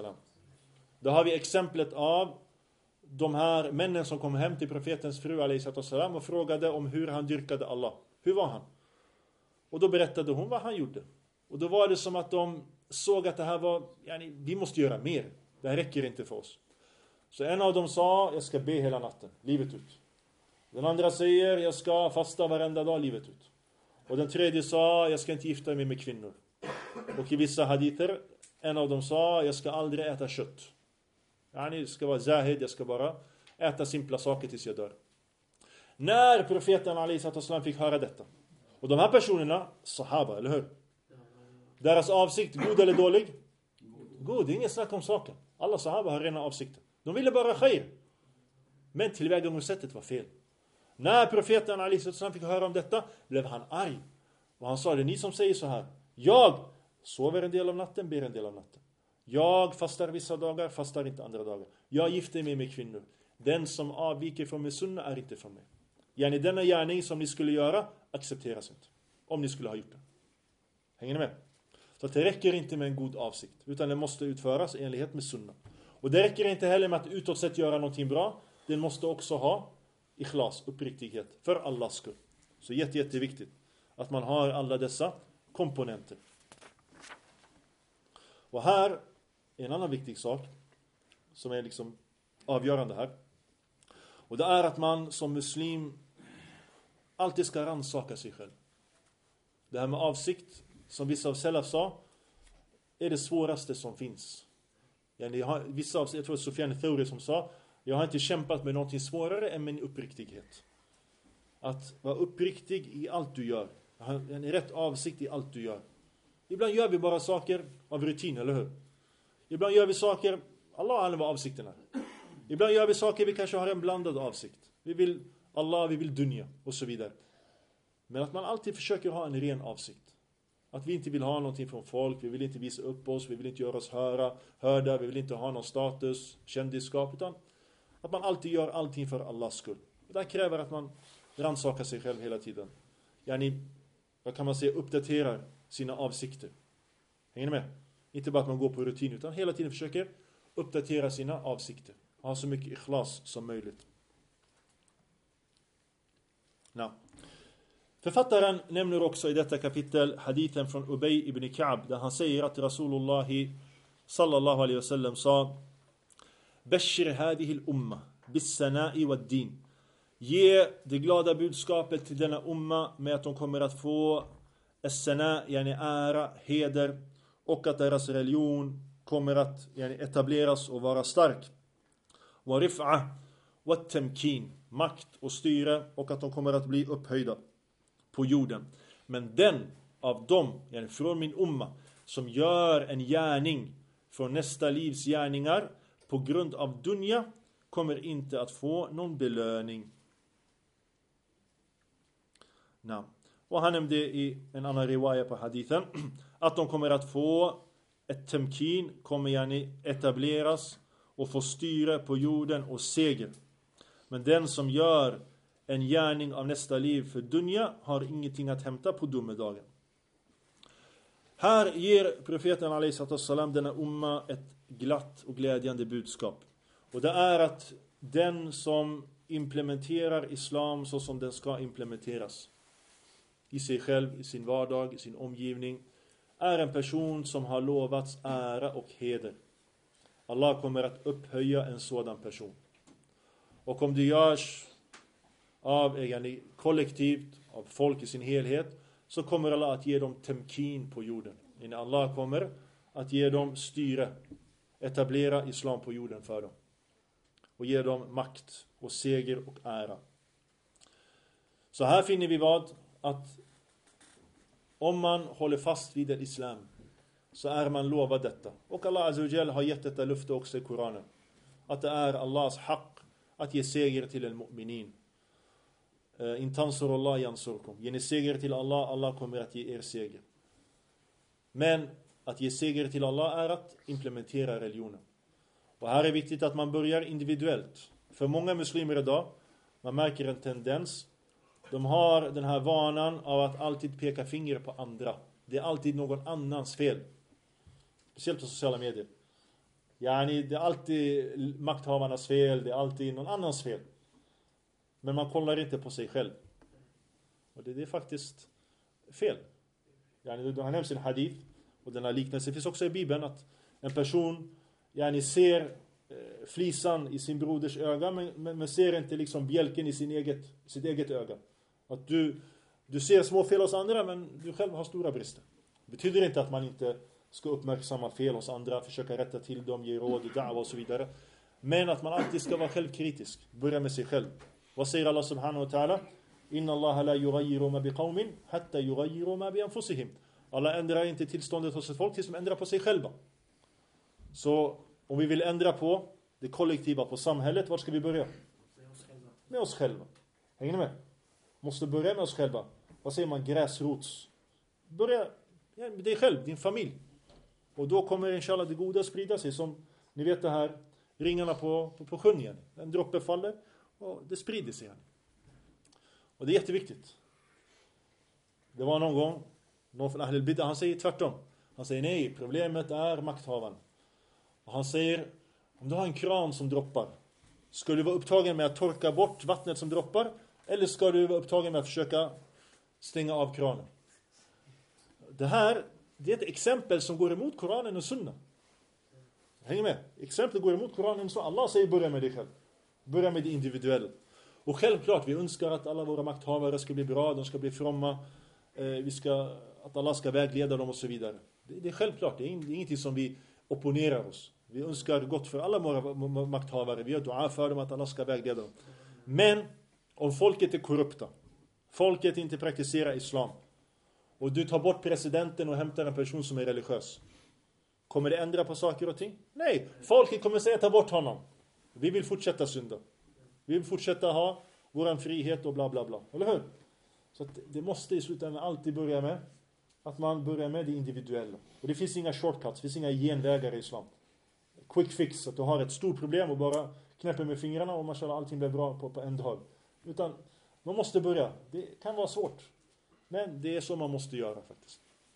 Då har vi exemplet av de här männen som kom hem till profetens fru och frågade om hur han dyrkade Allah. Hur var han? Och då berättade hon vad han gjorde. Och då var det som att de såg att det här var, yani, vi måste göra mer. Det här räcker inte för oss. Så en av dem sa, jag ska be hela natten, livet ut. Den andra säger, jag ska fasta varenda dag, livet ut. Och den tredje sa, jag ska inte gifta mig med kvinnor. Och i vissa hadither, en av dem sa, jag ska aldrig äta kött. Yani, jag ska vara zahid, jag ska bara äta simpla saker tills jag dör. När profeten Ali sallam fick höra detta. Och de här personerna, sahaba, eller hur? Deras avsikt, god eller dålig? God, det är inget snack om saken. Alla sahaba har rena avsikter. De ville bara khair. Men tillvägagångssättet var fel. När profeten Ali sallam fick höra om detta, blev han arg. Och han sa, det är ni som säger så här. Jag sover en del av natten, ber en del av natten. Jag fastar vissa dagar, fastar inte andra dagar. Jag gifter mig med kvinnor. Den som avviker från min sunna är inte från mig. Yani denna gärning som ni skulle göra accepteras inte. Om ni skulle ha gjort det. Hänger ni med? Så att det räcker inte med en god avsikt, utan det måste utföras i enlighet med sunna. Och det räcker inte heller med att utåt sett göra någonting bra. Den måste också ha ikhlas, uppriktighet, för Allahs skull. Så jätte, jätteviktigt att man har alla dessa komponenter. Och här är en annan viktig sak som är liksom avgörande här. Och det är att man som muslim alltid ska rannsaka sig själv. Det här med avsikt, som vissa av Salaf sa, är det svåraste som finns. Jag har, vissa av, jag tror att Sufyan Thawri som sa, jag har inte kämpat med någonting svårare än min uppriktighet. Att vara uppriktig i allt du gör. Ha en rätt avsikt i allt du gör. Ibland gör vi bara saker av rutin, eller hur? Ibland gör vi saker, Allah alam vad avsikten är. Ibland gör vi saker, vi kanske har en blandad avsikt. Vi vill Allah, vi vill dunya och så vidare. Men att man alltid försöker ha en ren avsikt. Att vi inte vill ha någonting från folk, vi vill inte visa upp oss, vi vill inte göra oss höra, hörda, vi vill inte ha någon status, kändisskap, utan att man alltid gör allting för Allahs skull. Och det kräver att man rannsakar sig själv hela tiden. Yani, vad kan man säga, uppdaterar sina avsikter. Hänger ni med? Inte bara att man går på rutin, utan hela tiden försöker uppdatera sina avsikter. Ha så mycket ikhlas som möjligt. No. Författaren nämner också i detta kapitel hadithen från Ubay ibn Ka'b, där han säger att Rasulullah sallallahu alaihi wasallam sa: Bashir hadihi al-umma bis-sana'i wad-din. Ge det glada budskapet till denna umma med att de kommer att få as-sana', yani ära, heder, och att deras religion kommer att yani etableras och vara stark. Wa rif'a wa tamkin, makt och styre, och att de kommer att bli upphöjda på jorden. Men den av dem, yani från min umma, som gör en gärning från nästa livs gärningar på grund av dunya, kommer inte att få någon belöning. Nej. Och han nämnde i en annan riwaya på hadithen att de kommer att få ett temkin, kommer yani etableras och få styra på jorden och seger. Men den som gör en gärning av nästa liv för dunya har ingenting att hämta på domedagen. Här ger profeten alayhi salatu wassalam denna umma ett glatt och glädjande budskap. Och det är att den som implementerar islam så som den ska implementeras, i sig själv, i sin vardag, i sin omgivning, är en person som har lovats ära och heder. Allah kommer att upphöja en sådan person. Och om det görs av yani, kollektivt, av folk i sin helhet, så kommer Allah att ge dem temkin på jorden. Innan Allah kommer att ge dem styre, etablera islam på jorden för dem. Och ge dem makt och seger och ära. Så här finner vi vad? Att om man håller fast vid islam så är man lovad detta. Och Allah Azza wa Jal har gett detta löfte också i Koranen. Att det är Allahs haq att ge seger till en mu'minin. In tansurullah yansurkum. Ge ni seger till Allah, Allah kommer att ge er seger. Men att ge seger till Allah är att implementera religionen. Och här är viktigt att man börjar individuellt. För många muslimer idag, man märker en tendens. De har den här vanan av att alltid peka finger på andra. Det är alltid någon annans fel. Speciellt på sociala medier. Yani, det är alltid makthavarnas fel, det är alltid någon annans fel. Men man kollar inte på sig själv. Och det, det är faktiskt fel. Yani, det har nämnts i en hadith, och den här liknelsen finns också i Bibeln, att en person yani, ser eh, flisan i sin broders öga, men, men, men ser inte liksom bjälken i sin eget, sitt eget öga. Att du, du ser små fel hos andra, men du själv har stora brister. Det betyder inte att man inte ska uppmärksamma fel hos andra, försöka rätta till dem, ge råd, da'wa och så vidare. Men att man alltid ska vara självkritisk. Börja med sig själv. Vad säger Allah subhanahu wa ta'ala? Inna Allah la yughayyiru ma biqawmin hatta yughayyiru ma bi anfusihim. Allah ändrar inte tillståndet hos ett folk tills de ändrar på sig själva. Så om vi vill ändra på det kollektiva, på samhället, var ska vi börja? Med oss själva. Med oss själva. Hänger ni med? Måste börja med oss själva. Vad säger man? Gräsrots. Börja ja, med dig själv, din familj. Och då kommer inshallah det goda sprida sig. Som ni vet det här ringarna på, på, på sjön igen. En droppe faller och det sprider sig igen. Och det är jätteviktigt. Det var någon gång någon från Ahl al-Bid'ah, han säger tvärtom. Han Han säger nej, problemet är makthavaren. Och han säger, om du har en kran som droppar, ska du vara upptagen med att torka bort vattnet som droppar, eller ska du vara upptagen med att försöka stänga av kranen? Det här, det är ett exempel som går emot Koranen och Sunna. Häng med. Exemplet går emot Koranen, så Allah säger börja med dig själv. Börja med det individuella. Och självklart, vi önskar att alla våra makthavare ska bli bra, de ska bli fromma, eh, vi ska, att Allah ska vägleda dem och så vidare. Det, det är självklart, det är, det är ingenting som vi opponerar oss. Vi önskar gott för alla våra makthavare, vi gör dua för dem att Allah ska vägleda dem. Men om folket är korrupta, folket inte praktiserar islam, och du tar bort presidenten och hämtar en person som är religiös, kommer det ändra på saker och ting? Nej, folket kommer säga ta bort honom. Vi vill fortsätta synda. Vi vill fortsätta ha våran frihet och bla bla bla. Eller hur? Så att det måste i slutändan alltid börja med att man börjar med det individuella. Och det finns inga shortcuts, det finns inga genvägar i islam. Quick fix, att du har ett stort problem och bara knäpper med fingrarna och mashallah allting blir bra på, på en dag. Utan man måste börja. Det kan vara svårt. Men det är så man måste göra faktiskt.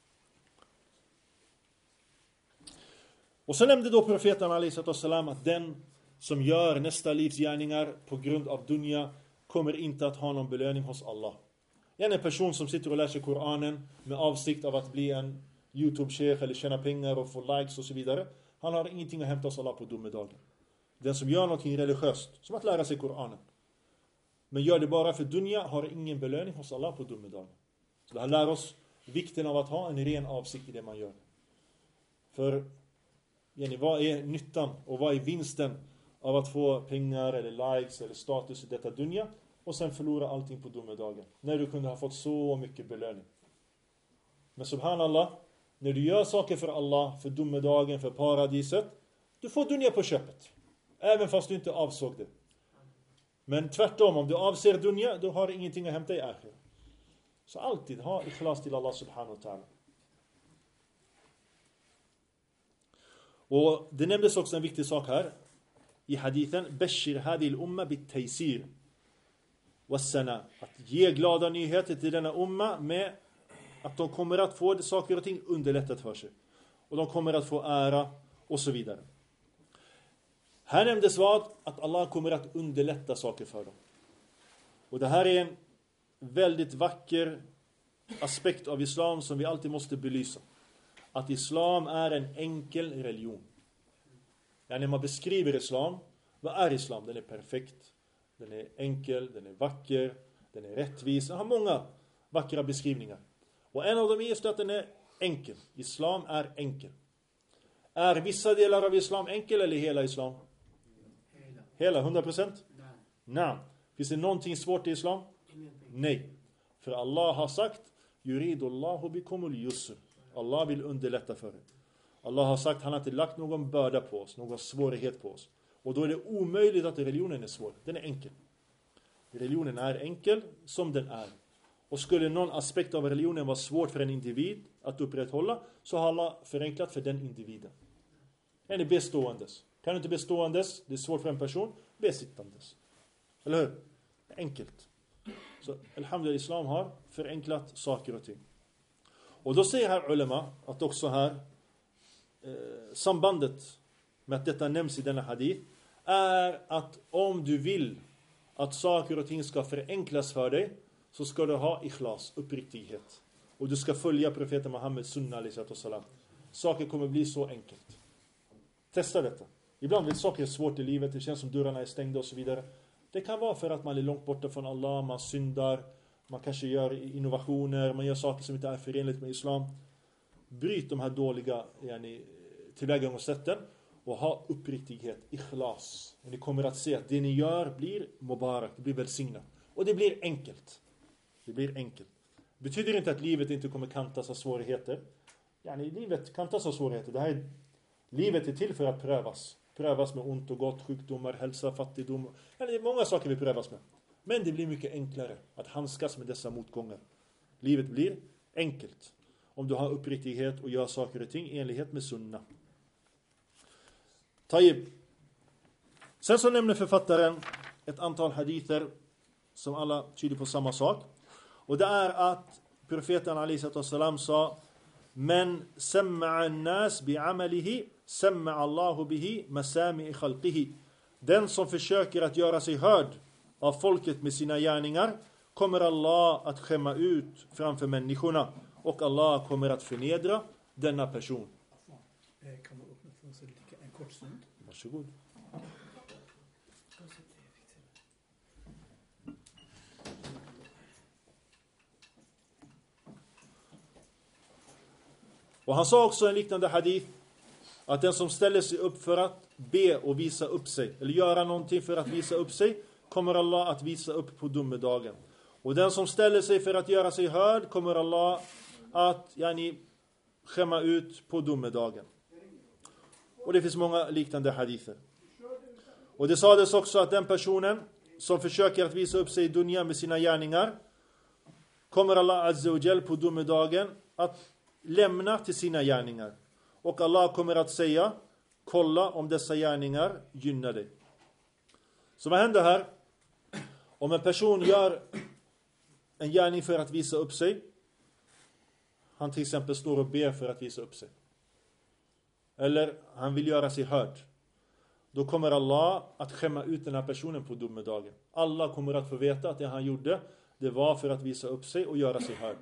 Och så nämnde då profeten alaihi salam att den som gör nästa livs gärningar på grund av dunya kommer inte att ha någon belöning hos Allah. En person som sitter och läser Koranen med avsikt av att bli en YouTube-chef eller tjäna pengar och få likes och så vidare, han har ingenting att hämta hos Allah på domedagen. Den som gör någonting religiöst, som att lära sig Koranen, men gör det bara för dunya, har ingen belöning hos Allah på domedagen. Så det här lär oss vikten av att ha en ren avsikt i det man gör. För yani, vad är nyttan och vad är vinsten av att få pengar eller likes eller status i detta dunya och sen förlora allting på domedagen, när du kunde ha fått så mycket belöning? Men subhanallah, när du gör saker för Allah, för domedagen, för paradiset, du får dunya på köpet, även fast du inte avsåg det. Men tvärtom, om du avser dunya, då har du ingenting att hämta i akhir. Så alltid ha ikhlas till Allah subhanahu wa ta'ala. Och det nämndes också en viktig sak här i hadithen, bashir hadil umma bit taysir wassana, att ge glada nyheter till denna umma med att de kommer att få saker och ting underlättat för sig, och de kommer att få ära och så vidare. Här nämndes vad? Att Allah kommer att underlätta saker för dem. Och det här är en väldigt vacker aspekt av islam som vi alltid måste belysa. Att islam är en enkel religion. Ja, när man beskriver islam, vad är islam? Den är perfekt, den är enkel, den är vacker, den är rättvis. Den har många vackra beskrivningar. Och en av dem är just att den är enkel. Islam är enkel. Är vissa delar av islam enkel eller hela islam? Hela. Hela, hundra procent? Nej. Nej. Finns det någonting svårt i islam? Nej. För Allah har sagt, yuridullahu bikumul yusr. Allah vill underlätta för er. Allah har sagt, han har inte lagt någon börda på oss, någon svårighet på oss. Och då är det omöjligt att religionen är svår. Den är enkel. Religionen är enkel som den är. Och skulle någon aspekt av religionen vara svårt för en individ att upprätthålla, så har Allah förenklat för den individen. Den är beståendes. Kan du inte beståendes, det är svårt för en person, besittandes. Eller hur? Enkelt. Så alhamdulillah, islam har förenklat saker och ting. Och då säger här ulema att också här eh, sambandet med att detta nämns i denna hadith är att om du vill att saker och ting ska förenklas för dig, så ska du ha ikhlas, uppriktighet. Och du ska följa profeten Muhammed sunna alaihi salam. Saker kommer bli så enkelt. Testa detta. Ibland blir saker svårt i livet, det känns som dörrarna är stängda och så vidare. Det kan vara för att man är långt borta från Allah, man syndar, man kanske gör innovationer, man gör saker som inte är förenligt med islam. Bryt de här dåliga yani, tillvägagångssätten och ha uppriktighet, ikhlas. Och ni kommer att se att det ni gör blir mubarak, det blir välsignat. Och det blir enkelt. Det blir enkelt. Betyder inte att livet inte kommer kantas av svårigheter. Yani, livet kantas av svårigheter. Det här är, livet är till för att prövas. Prövas med ont och gott, sjukdomar, hälsa, fattigdom. Ja, det är många saker vi prövas med. Men det blir mycket enklare att handskas med dessa motgångar. Livet blir enkelt om du har uppriktighet och gör saker och ting i enlighet med sunna. Tayyib. Sen så nämner författaren ett antal hadither som alla tyder på samma sak. Och det är att profeten alaihi salam sa: Men samma'a an-nas bi'amalihi samma'a Allahu bihi masami'i khalqihi. Den som försöker att göra sig hörd av folket med sina gärningar kommer Allah att skämma ut framför människorna, och Allah kommer att förnedra denna person. Kan man öppna för oss en kort stund? Varsågod. Och han sa också en liknande hadith att den som ställer sig upp för att be och visa upp sig, eller göra någonting för att visa upp sig, kommer Allah att visa upp på domedagen. Och den som ställer sig för att göra sig hörd kommer Allah att yani, skämma ut på domedagen. Och det finns många liknande hadither. Och det sades också att den personen som försöker att visa upp sig i dunya med sina gärningar kommer Allah azza wa jal på domedagen att lämna till sina gärningar. Och Allah kommer att säga: kolla om dessa gärningar gynnar dig. Så vad händer här? Om en person gör en gärning för att visa upp sig, han till exempel står och ber för att visa upp sig, eller han vill göra sig hörd, då kommer Allah att skämma ut den här personen på domedagen. Alla kommer att få veta att det han gjorde, det var för att visa upp sig och göra sig hörd.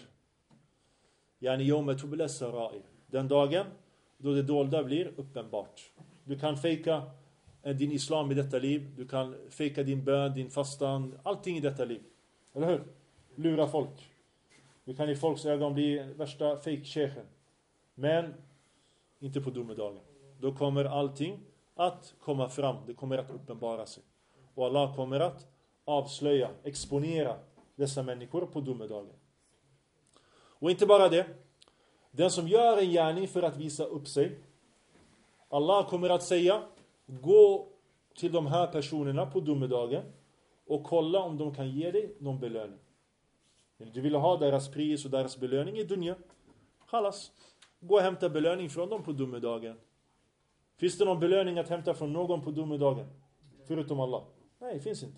Yani yawma tubla sarair. Den dagen då det dolda blir uppenbart. Du kan fejka din islam i detta liv, du kan fejka din bön, din fastan, allting i detta liv. Eller hur? Lura folk. Du kan i folks ögon bli värsta fake-shechen. Men inte på domedagen. Då kommer allting att komma fram. Det kommer att uppenbara sig. Och Allah kommer att avslöja, exponera dessa människor på domedagen. Och inte bara det. Den som gör en gärning för att visa upp sig, Allah kommer att säga: gå till de här personerna på domedagen och kolla om de kan ge dig någon belöning. Du vill ha deras pris och deras belöning i dunya. Khalas. Gå och hämta belöning från dem på domedagen. Finns det någon belöning att hämta från någon på domedagen? Förutom Allah? Nej, det finns inte.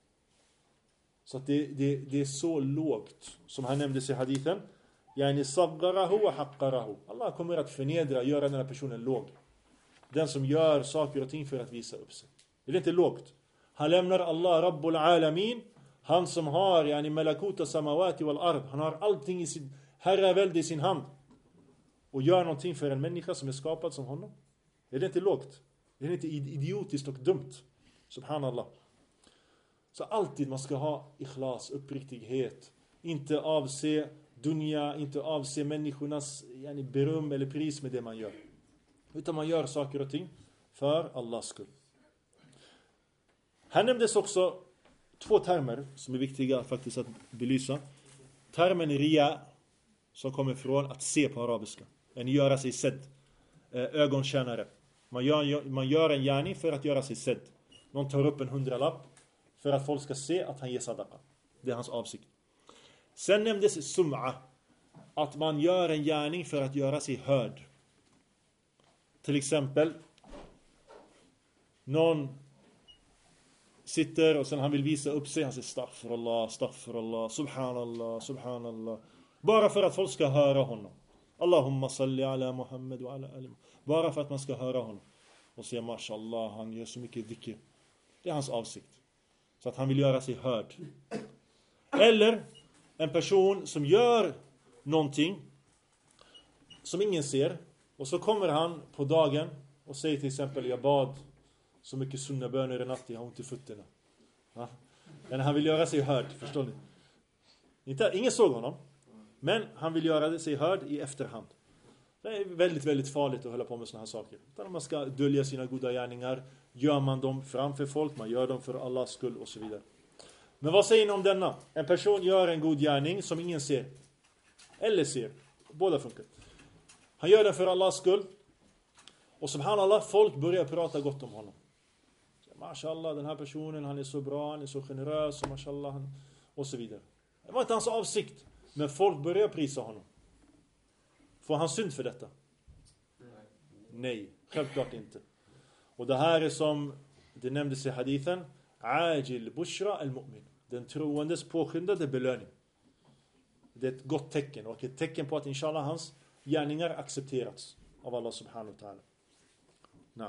Så att det, det, det är så lågt, som han nämnde i hadithen. Yani saggarahu wa haqqarahu. Allah kommer att förnedra, göra den här personen låg. Den som gör saker och ting för att visa upp sig. Det är inte lågt. Han lämnar Allah Rabbul Alamin, han som har yani malakuta samawati wal ard. Han har allting i sin herravälde i sin hand. Och gör någonting för en människa som är skapad som honom. Det är inte lågt. Det är inte idiotiskt och dumt. Subhanallah. Så alltid man ska ha ikhlas, uppriktighet. Inte avse dunya, inte avse människornas yani beröm eller pris med det man gör. Utan man gör saker och ting för Allahs skull. Här nämndes också två termer som är viktiga faktiskt att belysa. Termen riya, som kommer från att se på arabiska. En göra sig sedd. Ögontjänare. Man gör, man gör en gärning för att göra sig sedd. Någon tar upp en hundralapp för att folk ska se att han ger sadaqa. Det är hans avsikt. Sen nämndes sum'a. Att man gör en gärning för att göra sig hörd. Till exempel, någon sitter och sen han vill visa upp sig. Han säger astaghfirullah, astaghfirullah, subhanallah, subhanallah. Bara för att folk ska höra honom. Allahumma salli ala Muhammad wa ala ali. Bara för att man ska höra honom. Och säga mashallah, han gör så mycket dhikr. Det är hans avsikt. Så att han vill göra sig hörd. Eller en person som gör någonting som ingen ser. Och så kommer han på dagen och säger till exempel: jag bad så mycket sunnaböner i natt, jag har ont i fötterna. Ja. Men han vill göra sig hörd, förstår ni? Inte, ingen såg honom. Men han vill göra sig hörd i efterhand. Det är väldigt, väldigt farligt att hålla på med såna här saker. Utan man ska dölja sina goda gärningar. Gör man dem framför folk, man gör dem för Allahs skull och så vidare. Men vad säger ni om denna? En person gör en god gärning som ingen ser. Eller ser. Båda funkar. Han gör den för Allahs skull. Och subhanallah, folk börjar prata gott om honom. Mashallah, den här personen, han är så bra, han är så generös, och mashallah, han, och så vidare. Det var inte hans avsikt. Men folk börjar prisa honom. Får han synd för detta? Nej, självklart inte. Och det här är som det nämndes i hadithen: Ajil bushra al-mu'min. Den troendes påskyndade belöning. Det är ett gott tecken och ett tecken på att inshallah hans gärningar accepterats av Allah subhanahu wa ta'ala. Nej.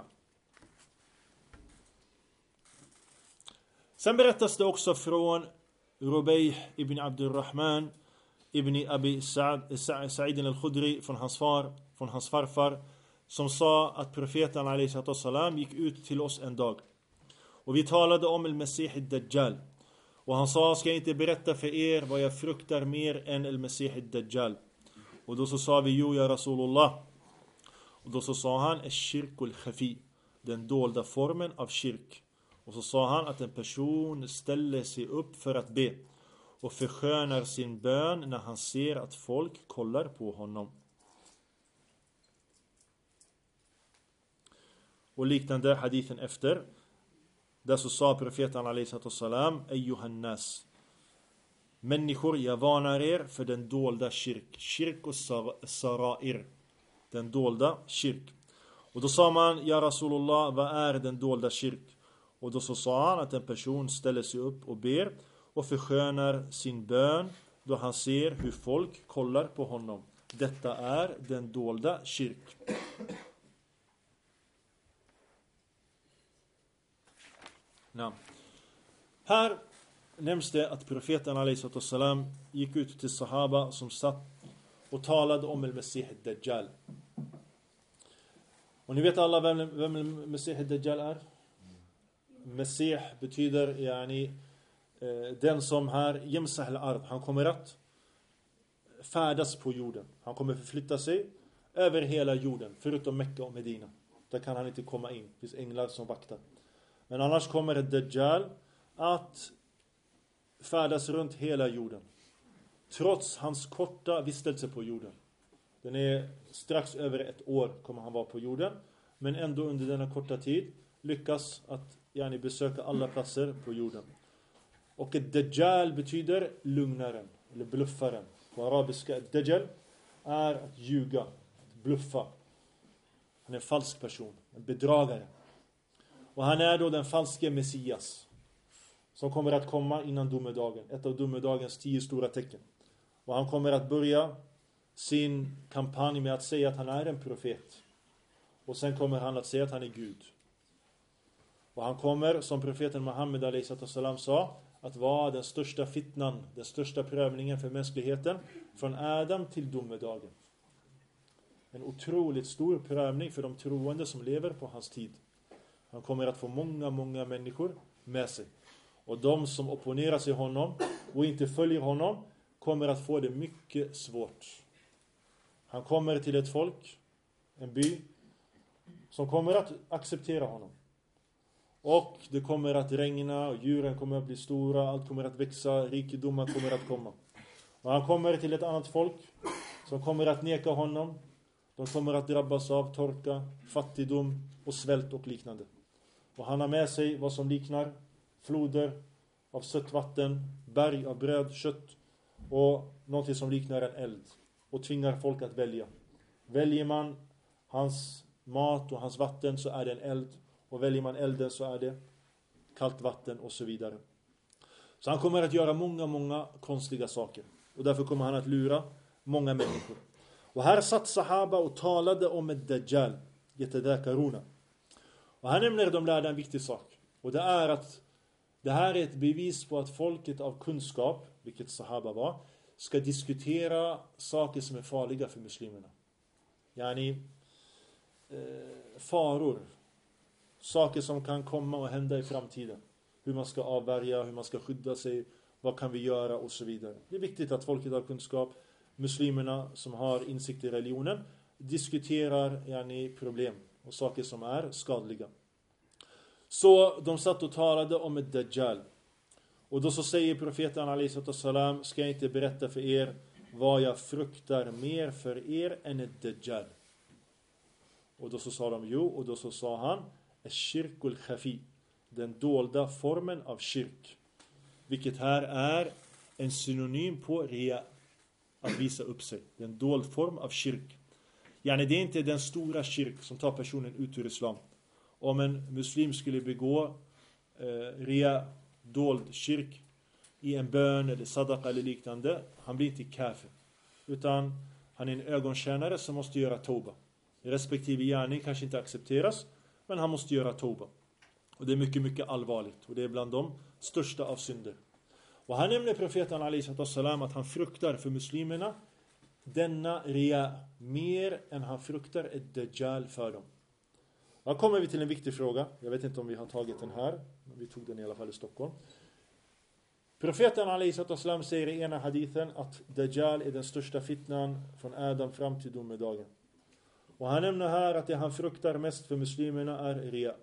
Sen berättas det också från Rubay ibn Abdurrahman ibn Abi Sa'id Sa'id al-Khudri från hans far, från hans farfar, som sa att profeten alayhi salam gick ut till oss en dag. Och vi talade om al-Masih ad-Dajjal. Och han sa, ska jag inte berätta för er vad jag fruktar mer än al-Masih ad-Dajjal? Och då så sa vi, jo ja Rasulullah. Och då så sa han, al-Shirkul Khafi, den dolda formen av shirk. Och så sa han att en person ställer sig upp för att be och förskönar sin bön när han ser att folk kollar på honom. Och liknande hadithen efter, där så sa profeten alayhi salam, Ayyuhan nas, människor, jag varnar er för den dolda shirk. Shirk och sarair, den dolda shirk. Och då sa man, ja Rasulullah, vad är den dolda shirk? Och då så sa han att en person ställer sig upp och ber och förskönar sin bön då han ser hur folk kollar på honom. Detta är den dolda shirk. Ja. Här nämns det att profeten alayhi salam gick ut till sahaba som satt och talade om al-Masih ad-Dajjal. Och ni vet alla vem, vem al-Masih ad-Dajjal är? Masih betyder yani, eh, den som här yamsah al-ard. Han kommer att färdas på jorden. Han kommer förflytta sig över hela jorden, förutom Mekka och Medina. Där kan han inte komma in. Det finns änglar som vaktar. Men annars kommer ad-Dajjal att färdas runt hela jorden. Trots hans korta vistelse på jorden. Den är strax över ett år kommer han vara på jorden. Men ändå under denna korta tid lyckas att yani, besöka alla platser på jorden. Och ad-Dajjal betyder lugnaren eller bluffaren. På arabiska ad-Dajjal är att ljuga, att bluffa. Han är en falsk person, en bedragare. Och han är då den falske Messias som kommer att komma innan domedagen. Ett av domedagens tio stora tecken. Och han kommer att börja sin kampanj med att säga att han är en profet. Och sen kommer han att säga att han är Gud. Och han kommer, som profeten Muhammed alayhi salam sa, att vara den största fitnan, den största prövningen för mänskligheten från Adam till domedagen. En otroligt stor prövning för de troende som lever på hans tid. Han kommer att få många, många människor med sig. Och de som opponerar sig honom och inte följer honom kommer att få det mycket svårt. Han kommer till ett folk, en by, som kommer att acceptera honom. Och det kommer att regna, och djuren kommer att bli stora, allt kommer att växa, rikedomar kommer att komma. Och han kommer till ett annat folk som kommer att neka honom. De kommer att drabbas av torka, fattigdom och svält och liknande. Och han har med sig vad som liknar floder av sött vatten, berg av bröd, kött och något som liknar en eld. Och tvingar folk att välja. Väljer man hans mat och hans vatten så är det en eld. Och väljer man elden så är det kallt vatten och så vidare. Så han kommer att göra många, många konstiga saker. Och därför kommer han att lura många människor. Och här satt sahaba och talade om ett Dajjal, Yatadakaruna. Och här nämner de lärda en viktig sak. Och det är att det här är ett bevis på att folket av kunskap, vilket sahaba var, ska diskutera saker som är farliga för muslimerna. Yani eh, faror. Saker som kan komma och hända i framtiden. Hur man ska avvärja, hur man ska skydda sig, vad kan vi göra och så vidare. Det är viktigt att folket av kunskap, muslimerna som har insikt i religionen, diskuterar yani, problem och saker som är skadliga. Så de satt och talade om ett Dajjal. Och då så säger profeten alayhi salam, ska jag inte berätta för er vad jag fruktar mer för er än ett Dajjal. Och då så sa de jo, och då så sa han Shirkul Khafi, den dolda formen av shirk. Vilket här är en synonym på ria, att visa upp sig. Det är en dold form av shirk. Yani det är inte den stora shirk som tar personen ut ur islam. Om en muslim skulle begå eh, ria, dold shirk i en bön eller sadaqa eller liknande, han blir inte kafir. Utan Han är en ögontjänare som måste göra toba. Respektive gärning kanske inte accepteras, men han måste göra toba. Och det är mycket, mycket allvarligt. Och det är bland de största av synder. Och han nämner profeten alaihi salam att han fruktar för muslimerna denna ria mer än han fruktar ett dajjal för dem. Då kommer vi till en viktig fråga. Jag vet inte om vi har tagit den här, men vi tog den i alla fall i Stockholm. Profeten alaihi salam säger i ena hadithen att dajjal är den största fitnan från Adam fram till domedagen. Och han nämner här att det han fruktar mest för muslimerna är ria.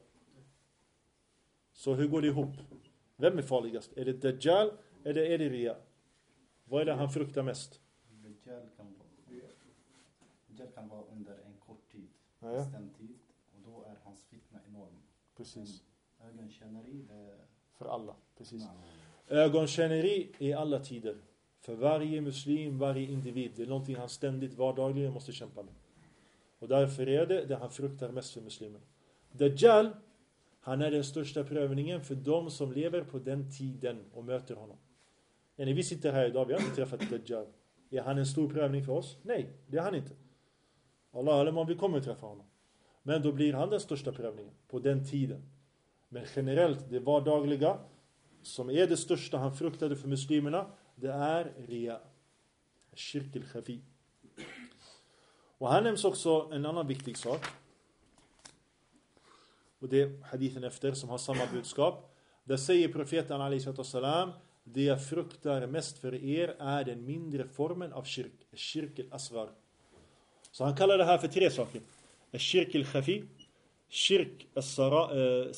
Så hur går det ihop? Vem är farligast? Är det dajjal eller är det ria? Vad är det han fruktar mest? Dajjal kan vara, Dajjal kan vara under en kort tid, Ja, ja. bestämd tid, och då är hans fitna enorm. Precis. Men ögonkänneri, det... För alla. Precis. Nej. Ögonkänneri i alla tider. För varje muslim, varje individ. Det är någonting han ständigt vardagligen måste kämpa med. Och därför är det det han fruktar mest för muslimen. Dajjal, han är den största prövningen för de som lever på den tiden och möter honom. Ja, när vi sitter här idag, vi har inte träffat Dajjal. Är han en stor prövning för oss? Nej, det är han inte. Allah eller man, vi kommer att träffa honom. Men då blir han den största prövningen på den tiden. Men generellt, det vardagliga som är det största han fruktade för muslimerna, det är ria. Shirk al-khafi. Och här nämns också en annan viktig sak. Och det är hadithen efter som har samma budskap. Där säger profeten alaihi salam: det jag fruktar mest för er är den mindre formen av shirk. Shirk al-asghar. Så han kallar det här för tre saker. Shirk al-khafi, shirk al-sara,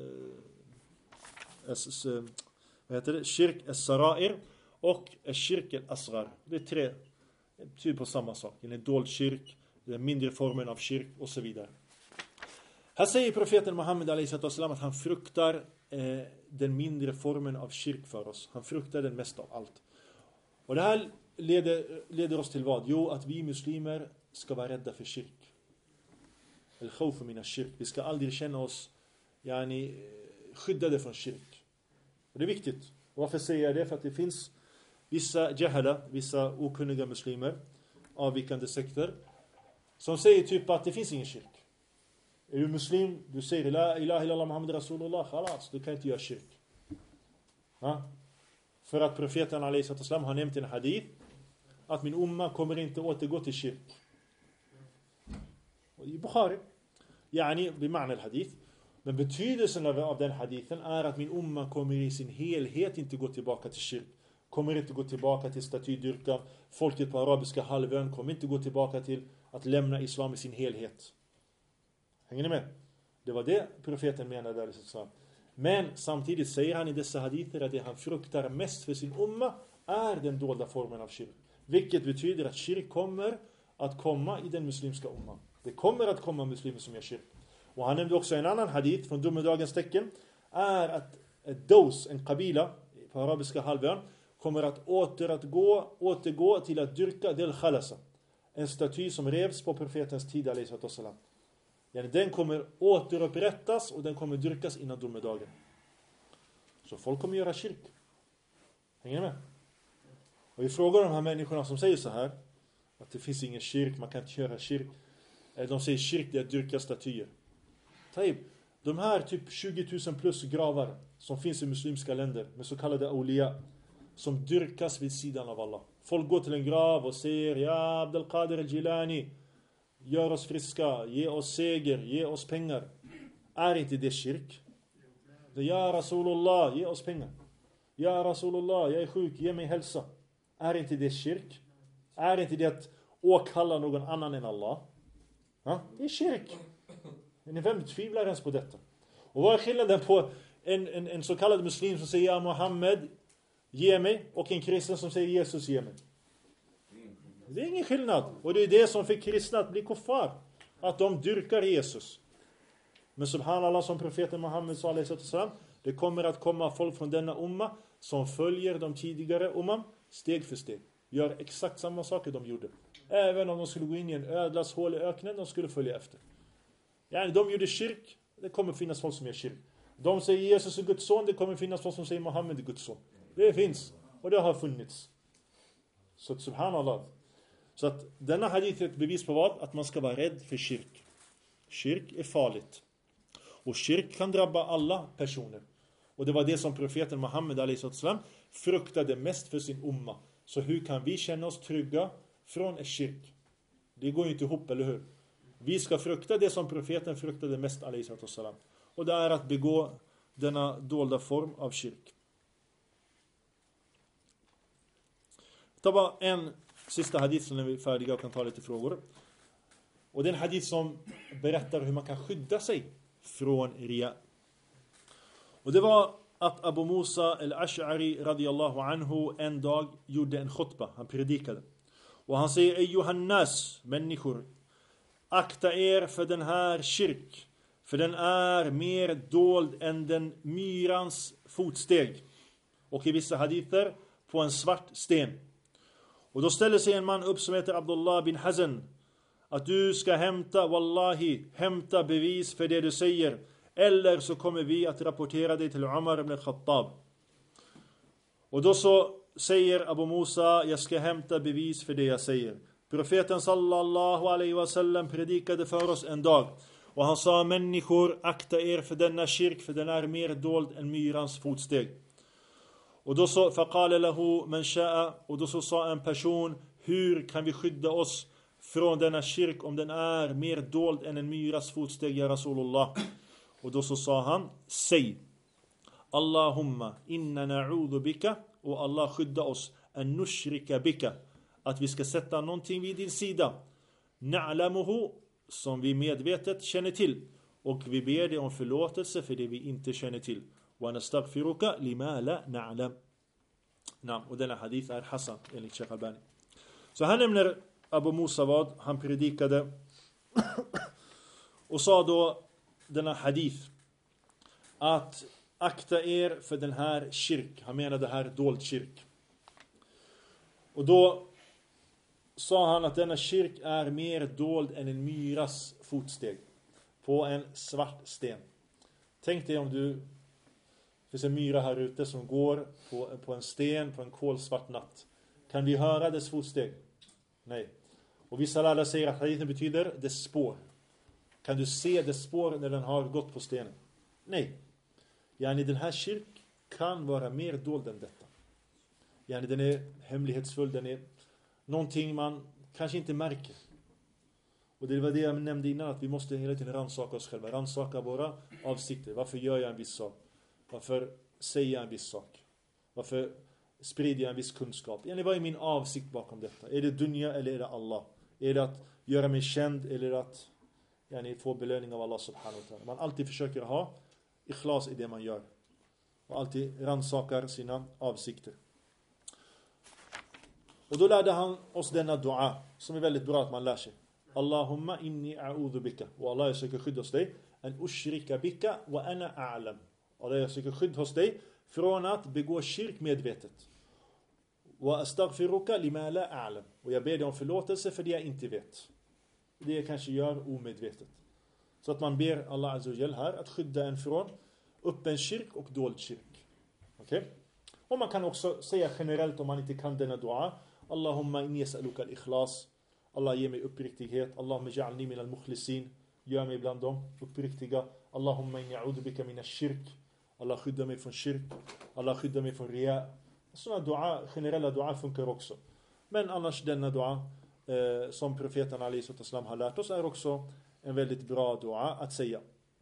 vad heter det? Shirk al-sarair och shirk al-asghar. Det är tre typ på samma sak. En dold shirk, den mindre formen av shirk och så vidare. Här säger profeten Muhammed alaihi salam att han fruktar eh, den mindre formen av shirk för oss. Han fruktar den mest av allt. Och det här leder, leder oss till vad? Jo, att vi muslimer ska vara rädda för shirk. Al-khawf min ash-shirk. Vi ska aldrig känna oss yani, skyddade från shirk. Och det är viktigt. Och varför säger jag det? För att det finns vissa jahala, vissa okunniga muslimer, avvikande sekter, som säger typ att det finns ingen shirk. Är du muslim, du säger la ilaha illallah Muhammad Rasulullah, khalas, du kan inte göra shirk. Ja? För att profeten alaihi salam har nämnt i en hadith att min umma kommer inte återgå till shirk. Och i Bukhari, yani bima'na al-hadith. Men betydelsen av den hadithen är att min umma kommer i sin helhet inte gå tillbaka till shirk. Kommer inte gå tillbaka till statydyrkan. Folket på arabiska halvön kommer inte gå tillbaka till att lämna islam i sin helhet. Hänger ni med? Det var det profeten menade. Men samtidigt säger han i dessa hadither att det han fruktar mest för sin umma är den dolda formen av shirk. Vilket betyder att shirk kommer att komma i den muslimska umman. Det kommer att komma muslimer som gör shirk. Och han nämnde också en annan hadith från domedagens tecken, är att ett dos, en kabila på arabiska halvön, kommer att, åter att gå, återgå till att dyrka del khalasa. En staty som revs på profetens tid alaihi salam. Yani den kommer återupprättas och den kommer dyrkas innan domedagen. Så folk kommer göra shirk. Hänger ni med? Och vi frågar de här människorna som säger så här, att det finns ingen shirk, man kan inte göra shirk. De säger shirk, det är att dyrka statyer. Taib, de här typ tjugo tusen plus gravar som finns i muslimska länder med så kallade awliya, som dyrkas vid sidan av Allah. Folk går till en grav och säger: ja, Abdel Qadir al-Jilani, gör oss friska, ge oss seger, ge oss pengar. Är inte det shirk? Det är: ja Rasulullah, ge oss pengar. Ja Rasulullah, jag är sjuk, ge mig hälsa. Är inte det shirk? Är inte det att åkalla någon annan än Allah? Ja? Det är shirk. Men vem tvivlar ens på detta? Och vad är skillnaden på en, en, en så kallad muslim som säger: ja Muhammed, ge mig, och en kristen som säger: Jesus, ge mig? Det är ingen skillnad. Och det är det som fick kristna att bli kuffar, att de dyrkar Jesus. Men subhanallah, som profeten Muhammed sallallahu alaihi wasallam, det kommer att komma folk från denna umma som följer de tidigare umman steg för steg. Gör exakt samma saker de gjorde. Även om de skulle gå in i en ödlas hål i öknen, de skulle följa efter. Ja, de gjorde shirk, det kommer finnas folk som gör shirk. De säger Jesus är Guds son, det kommer finnas folk som säger Muhammed är Guds son. Det finns, och det har funnits. Så subhanallah. Så att denna hadith är ett bevis på vad? Att man ska vara rädd för shirk. Shirk är farligt. Och shirk kan drabba alla personer. Och det var det som profeten Muhammed alaihi sallam fruktade mest för sin umma. Så hur kan vi känna oss trygga från ett shirk? Det går ju inte ihop, eller hur? Vi ska frukta det som profeten fruktade mest alaihi sallam. Och det är att begå denna dolda form av shirk. Ta bara en sista hadith som när vi är färdiga och kan ta lite frågor. Och det är en hadith som berättar hur man kan skydda sig från ria. Och det var att Abu Musa al-Ash'ari radiyallahu anhu en dag gjorde en khutbah. Han predikade. Och han säger: Ey Johannes, människor, akta er för den här kyrk. För den är mer dold än den myrans fotsteg. Och i vissa hadither på en svart sten. Och då ställer sig en man upp som heter Abdullah bin Hazan. Att du ska hämta, wallahi, hämta bevis för det du säger. Eller så kommer vi att rapportera dig till Umar ibn Khattab. Och då så säger Abu Musa: jag ska hämta bevis för det jag säger. Profeten sallallahu alaihi wasallam predikade för oss en dag. Och han sa: människor, akta er för denna kyrk, för den är mer dold än myrans fotsteg. Och då så faqala lahu man sha'a, och då så sa en person: hur kan vi skydda oss från denna kyrk om den är mer dold än en myras fotsteg, ja Rasulullah? Och då så sa han: säg Allahumma inna na'udhu bika, och Allah skydda oss, an nushrika bika, att vi ska sätta någonting vid din sida, na'lamuhu, som vi medvetet känner till, och vi ber dig om förlåtelse för det vi inte känner till, wa nastaghfiruka lima la na'lam. Nam, och denna hadith är Hassan enligt Sheikh Albani. Så här nämner Abu Musa vad han predikade och sa då denna hadith, att akta er för den här kyrk. Han menar det här dold kyrk. Och då sa han att denna kyrk är mer dold än en myras fotsteg på en svart sten. Tänk dig om du, det finns en myra här ute som går på, på en sten på en kolsvart natt. Kan vi höra dess fotsteg? Nej. Och vissa lärare säger att hadithen betyder dess spår. Kan du se dess spår när den har gått på stenen? Nej. Yani den här kyrk kan vara mer dold än detta. Yani den är hemlighetsfull, den är någonting man kanske inte märker. Och det var det jag nämnde innan, att vi måste hela tiden rannsaka oss själva, rannsaka våra avsikter. Varför gör jag en viss sak? Varför säger jag en viss sak? Varför sprider jag en viss kunskap? Yani vad är min avsikt bakom detta? Är det dunya eller är det Allah? Är det att göra mig känd eller att yani, få belöning av Allah subhanahu wa ta'ala? Man alltid försöker ha ikhlas i det man gör. Och alltid rannsakar sina avsikter. Och då lärde han oss denna dua, som är väldigt bra att man lär sig. Allahumma inni a'udhu bika. Och Allah, jag söker skydd hos dig. An ushrika bika wa ana a'lam. Allah, jag söker skydd hos dig från att begå shirk medvetet. Wa astaghfiruka lima la a'lam. Och jag ber dig om förlåtelse för det jag inte vet. Det jag kanske gör omedvetet. Så att man ber Allah azza wa jal här att skydda en från öppen kyrk och dold kyrk. Okej? Okay? Och man kan också säga generellt, om man inte kan denna dua: Allahumma inni yas'aluka al-ikhlas. Allah, ge mig uppriktighet. Allahumma ja'alni min al-mukhlisin. Gör mig bland dem uppriktiga. Allahumma inni a'udhu bika min ash-shirk. Allah, skydda mig från kyrk. Allah, skydda mig från ria. Sådana dua, generella dua funkar också. Men annars denna dua eh, som profeten alaihi sallam har lärt oss är också en väldigt bra dua att säga.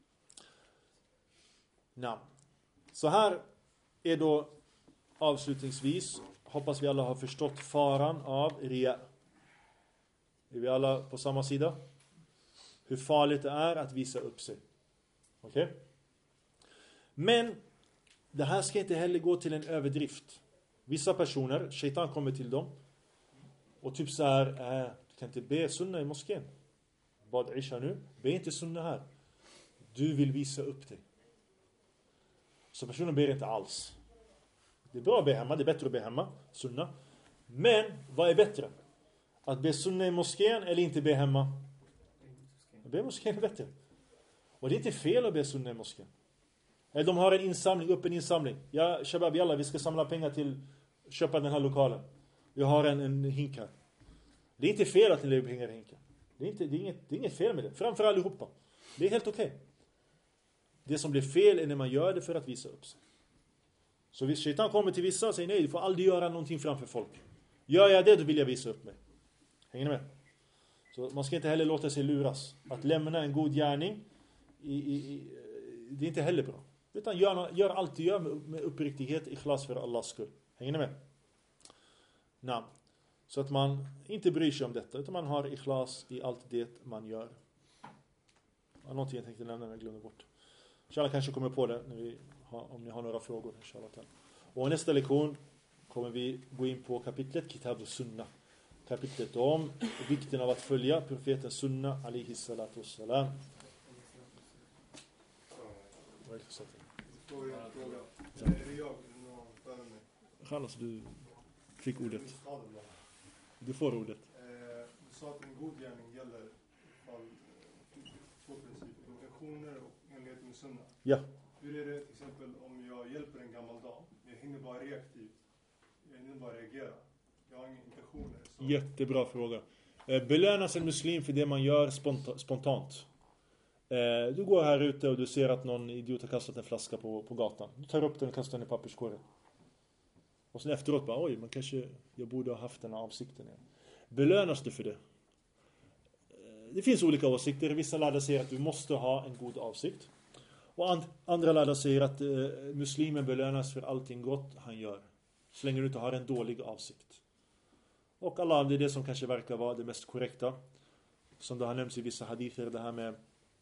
Nam. Så här är då avslutningsvis, hoppas vi alla har förstått faran av ria. Är vi alla på samma sida? Hur farligt det är att visa upp sig. Okej? Okay? Men det här ska inte heller gå till en överdrift. Vissa personer, shaitan kommer till dem och typ så här: äh, du kan inte be sunna i moskén. Bad isha nu, be inte sunna här. Du vill visa upp dig. Så personen ber inte alls. Det är bra att be hemma, det är bättre att be hemma, sunna. Men vad är bättre? Att be sunna i moskén eller inte be hemma? Be i moskén är bättre. Och det är inte fel att be sunna i moskén. Eller de har en insamling, upp en insamling. Ja, shabab, jalla, vi ska samla pengar till köpa den här lokalen. Jag har en, en hink här. Det är inte fel att ni lägger pengar i hinken. Det är, inte, det, är inget, det är inget fel med det. Framför allihopa. Det är helt okej. Okay. Det som blir fel är när man gör det för att visa upp sig. Så hvis shaitan kommer till vissa och säger nej, du får aldrig göra någonting framför folk. Gör jag det, då vill jag visa upp mig. Hänger ni med? Så man ska inte heller låta sig luras. Att lämna en god gärning i, i, i, det är inte heller bra. Utan gör, gör allt du gör med, med uppriktighet, ikhlas för Allahs skull. Hänger ni med? Nej. Så att man inte bryr sig om detta, utan man har ikhlas i allt det man gör. Det var någonting jag tänkte nämna men jag glömde bort. Inshallah kanske kommer på det när vi har, om ni har några frågor. Inshallah. Och nästa lektion kommer vi gå in på kapitlet Kitab och Sunna. Kapitlet om vikten av att följa profeten Sunna alaihi salatu wassalam. Vad är det för fråga? Är det jag någon för mig? Khalas, du fick ordet. Du får ordet. Du sa att en god gärning gäller fall, två principer. Intentioner och enlighet med Sunna. Ja. Hur är det till exempel om jag hjälper en gammal dam? Jag hinner bara reaktivt. Jag hinner bara reagera. Jag har inga intentioner. Så. Jättebra fråga. Belönas en muslim för det man gör sponta- spontant. Du går här ute och du ser att någon idiot har kastat en flaska på, på gatan. Du tar upp den och kastar den i papperskorgen. Och sen efteråt bara, oj, man kanske, jag borde ha haft den här avsikten. Belönas du för det? Det finns olika åsikter. Vissa lärare säger att du måste ha en god avsikt. Och and, andra lärare säger att eh, muslimen belönas för allting gott han gör. Så länge du inte har en dålig avsikt. Och Allah, det är det som kanske verkar vara det mest korrekta. Som det har nämnts i vissa hadither, det här med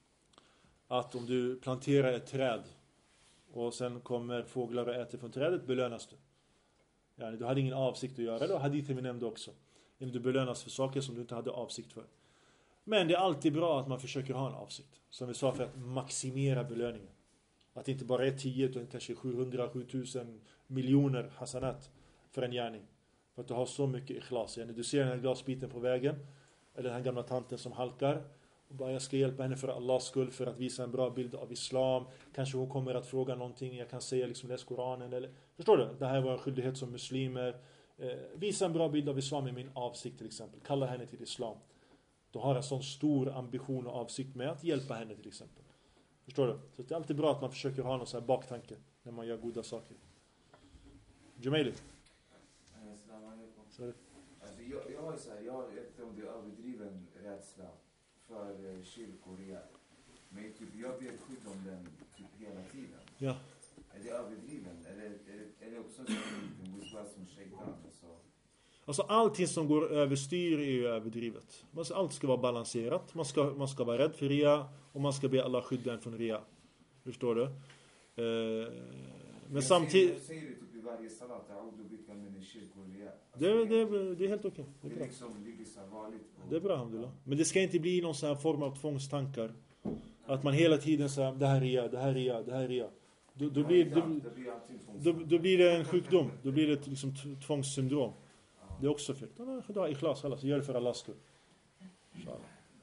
att om du planterar ett träd och sen kommer fåglar och äter från trädet, belönas du. Yani, du hade ingen avsikt att göra det, och hadither vi nämnde också. Du belönas för saker som du inte hade avsikt för. Men det är alltid bra att man försöker ha en avsikt. Som vi sa, för att maximera belöningen. Att det inte bara är tio utan kanske sjuhundra till sjutusen miljoner hasanat för en gärning. För att du har så mycket ikhlas. Yani, du ser den här glasbiten på vägen, eller den här gamla tanten som halkar, och bara jag ska hjälpa henne för Allahs skull, för att visa en bra bild av islam. Kanske hon kommer att fråga någonting, jag kan säga liksom läs Koranen eller, förstår du? Det här var en skyldighet som muslimer. Eh, visa en bra bild av islam i min avsikt till exempel. Kalla henne till islam. Du har en sån stor ambition och avsikt med att hjälpa henne till exempel. Förstår du? Så det är alltid bra att man försöker ha någon sån här baktanke när man gör goda saker. Jumaili. Assalamu alaikum. Alltså jag, jag har så här, jag har ett om det överdriven rädsla för kyrkoria. Men typ, jag ber skydd om den typ hela tiden. Ja. Är det överdriven? Är det, är det, är det också en wiswas som shaitan? Alltså. Alltså allting som går överstyr är ju överdrivet. Allt ska vara balanserat. Man ska, man ska vara rädd för ria, och man ska be alla skydda en från ria. Förstår du? Eh, men samtidigt... Jag säger det typ i varje salat. Det, det, det är helt okej. Det är bra. Liksom ligger så vanligt på... Det är bra, alhamdulillah. Men det ska inte bli någon sån här form av tvångstankar. Att man hela tiden säger det här är ria, det här är ria, det här är ria. Då, då, blir, då, då, då blir det en sjukdom. Då blir det ett liksom, tvångssyndrom. Det är också fel. Du har ikhlas, alltså. Gör det för Allahs skull. Inshallah.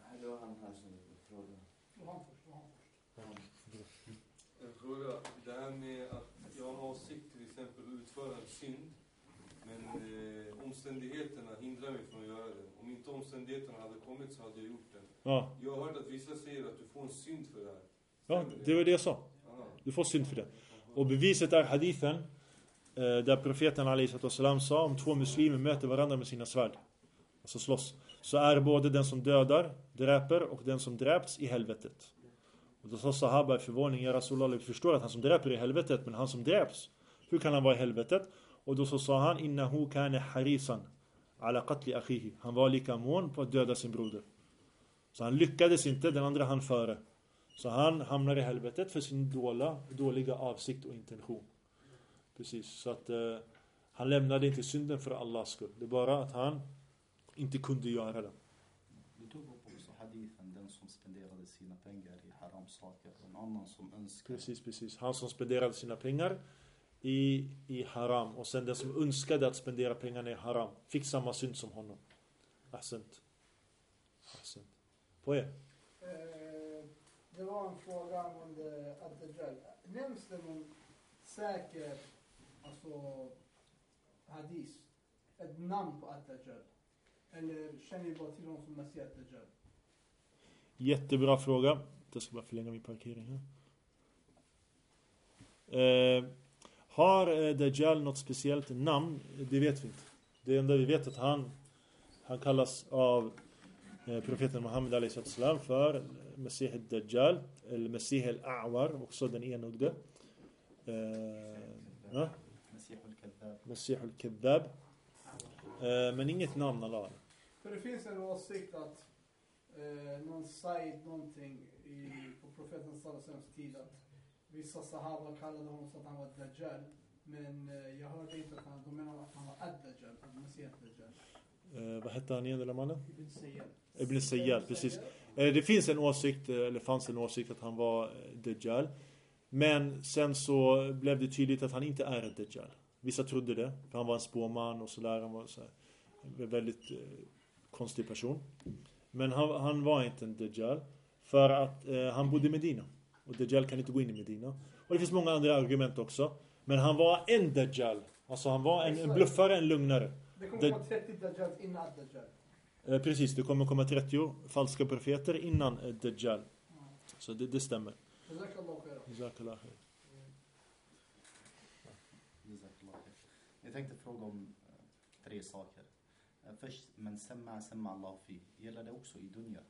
En fråga. Det här med att jag har åsikt till exempel att utföra en synd. Men eh, omständigheterna hindrar mig från att göra det. Om inte omständigheterna hade kommit så hade jag gjort det. Ja. Jag har hört att vissa säger att du får en synd för det här. Ja, det var det jag sa. Du får synd för det. Och beviset är hadithen där profeten alaihi salam sa, om två muslimer möter varandra med sina svärd, alltså slåss, så är både den som dödar, dräper, och den som dräps i helvetet. Och då sa sahaba i förvåning, ja Rasulallah, vi förstår att han som dräper är i helvetet, men han som dräps, hur kan han vara i helvetet? Och då så sa han, innahu kana harisan ala qatli akhihi. Han var lika mån på att döda sin broder. Så han lyckades inte, den andra han före. Så han hamnar i helvetet för sin dåla, dåliga avsikt och intention. Precis, så att eh, han lämnade inte synden för Allahs skull. Det är bara att han inte kunde göra det. Du tog upp också hadithen, den som spenderade sina pengar i haram saker. En annan som önskar. Precis, precis. Han som spenderade sina pengar i, i haram. Och sen den som önskade att spendera pengarna i haram fick samma synd som honom. Ahsant. Ahsant. På er? Eh, det var en fråga angående Ad-Dajjal. Nämns det någon säker, alltså hadis, ett namn på Ad-Dajjal? Eller känner vi bara till honom som Messiah Dajjal? Jättebra fråga. Jag ska bara förlänga min parkering här. Eh, har eh, Dajjal något speciellt namn? Det vet vi inte. Det enda vi vet är att han, han kallas av eh, profeten Muhammed alaihi salam för Messiah Dajjal eller Messiah al-A'war, också den enögde. Eh, ja? Messiah al-Kadhab. Eh, men inget namn Allah. För det finns en åsikt att eh, någon Said någonting i, på profeten Sallasams tid att vissa sahaba kallade honom så att han var Dajjal. Men eh, jag hörde inte att han, de menade att han var Ad-Dajjal, att Messiah Dajjal. Eh, vad hette han igen, eller mannen? Ibn Sayyad. Ibn Sayyad, precis. Eh, det finns en åsikt, eller fanns en åsikt att han var eh, Dajjal. Men sen så blev det tydligt att han inte är ett Dajjal. Vissa trodde det, för han var en spåman och sådär. Han var så här, en väldigt eh, konstig person. Men han, han var inte en Dajjal. För att eh, han bodde i Medina. Och Dajjal kan inte gå in i Medina. Och det finns många andra argument också. Men han var en Dajjal. Alltså han var en, en bluffare, en lugnare. Det kommer Det- komma trettio Dajjals innan Ad-Dajjal. Eh, precis, det kommer komma trettio falska profeter innan eh, Dajjal. Så det, det stämmer. Jazakallahu khairan. Jazakallah khair. Jag tänkte fråga om eh, tre saker. Eh, Först, men semma semma Allah fi. Gäller det också i dunya?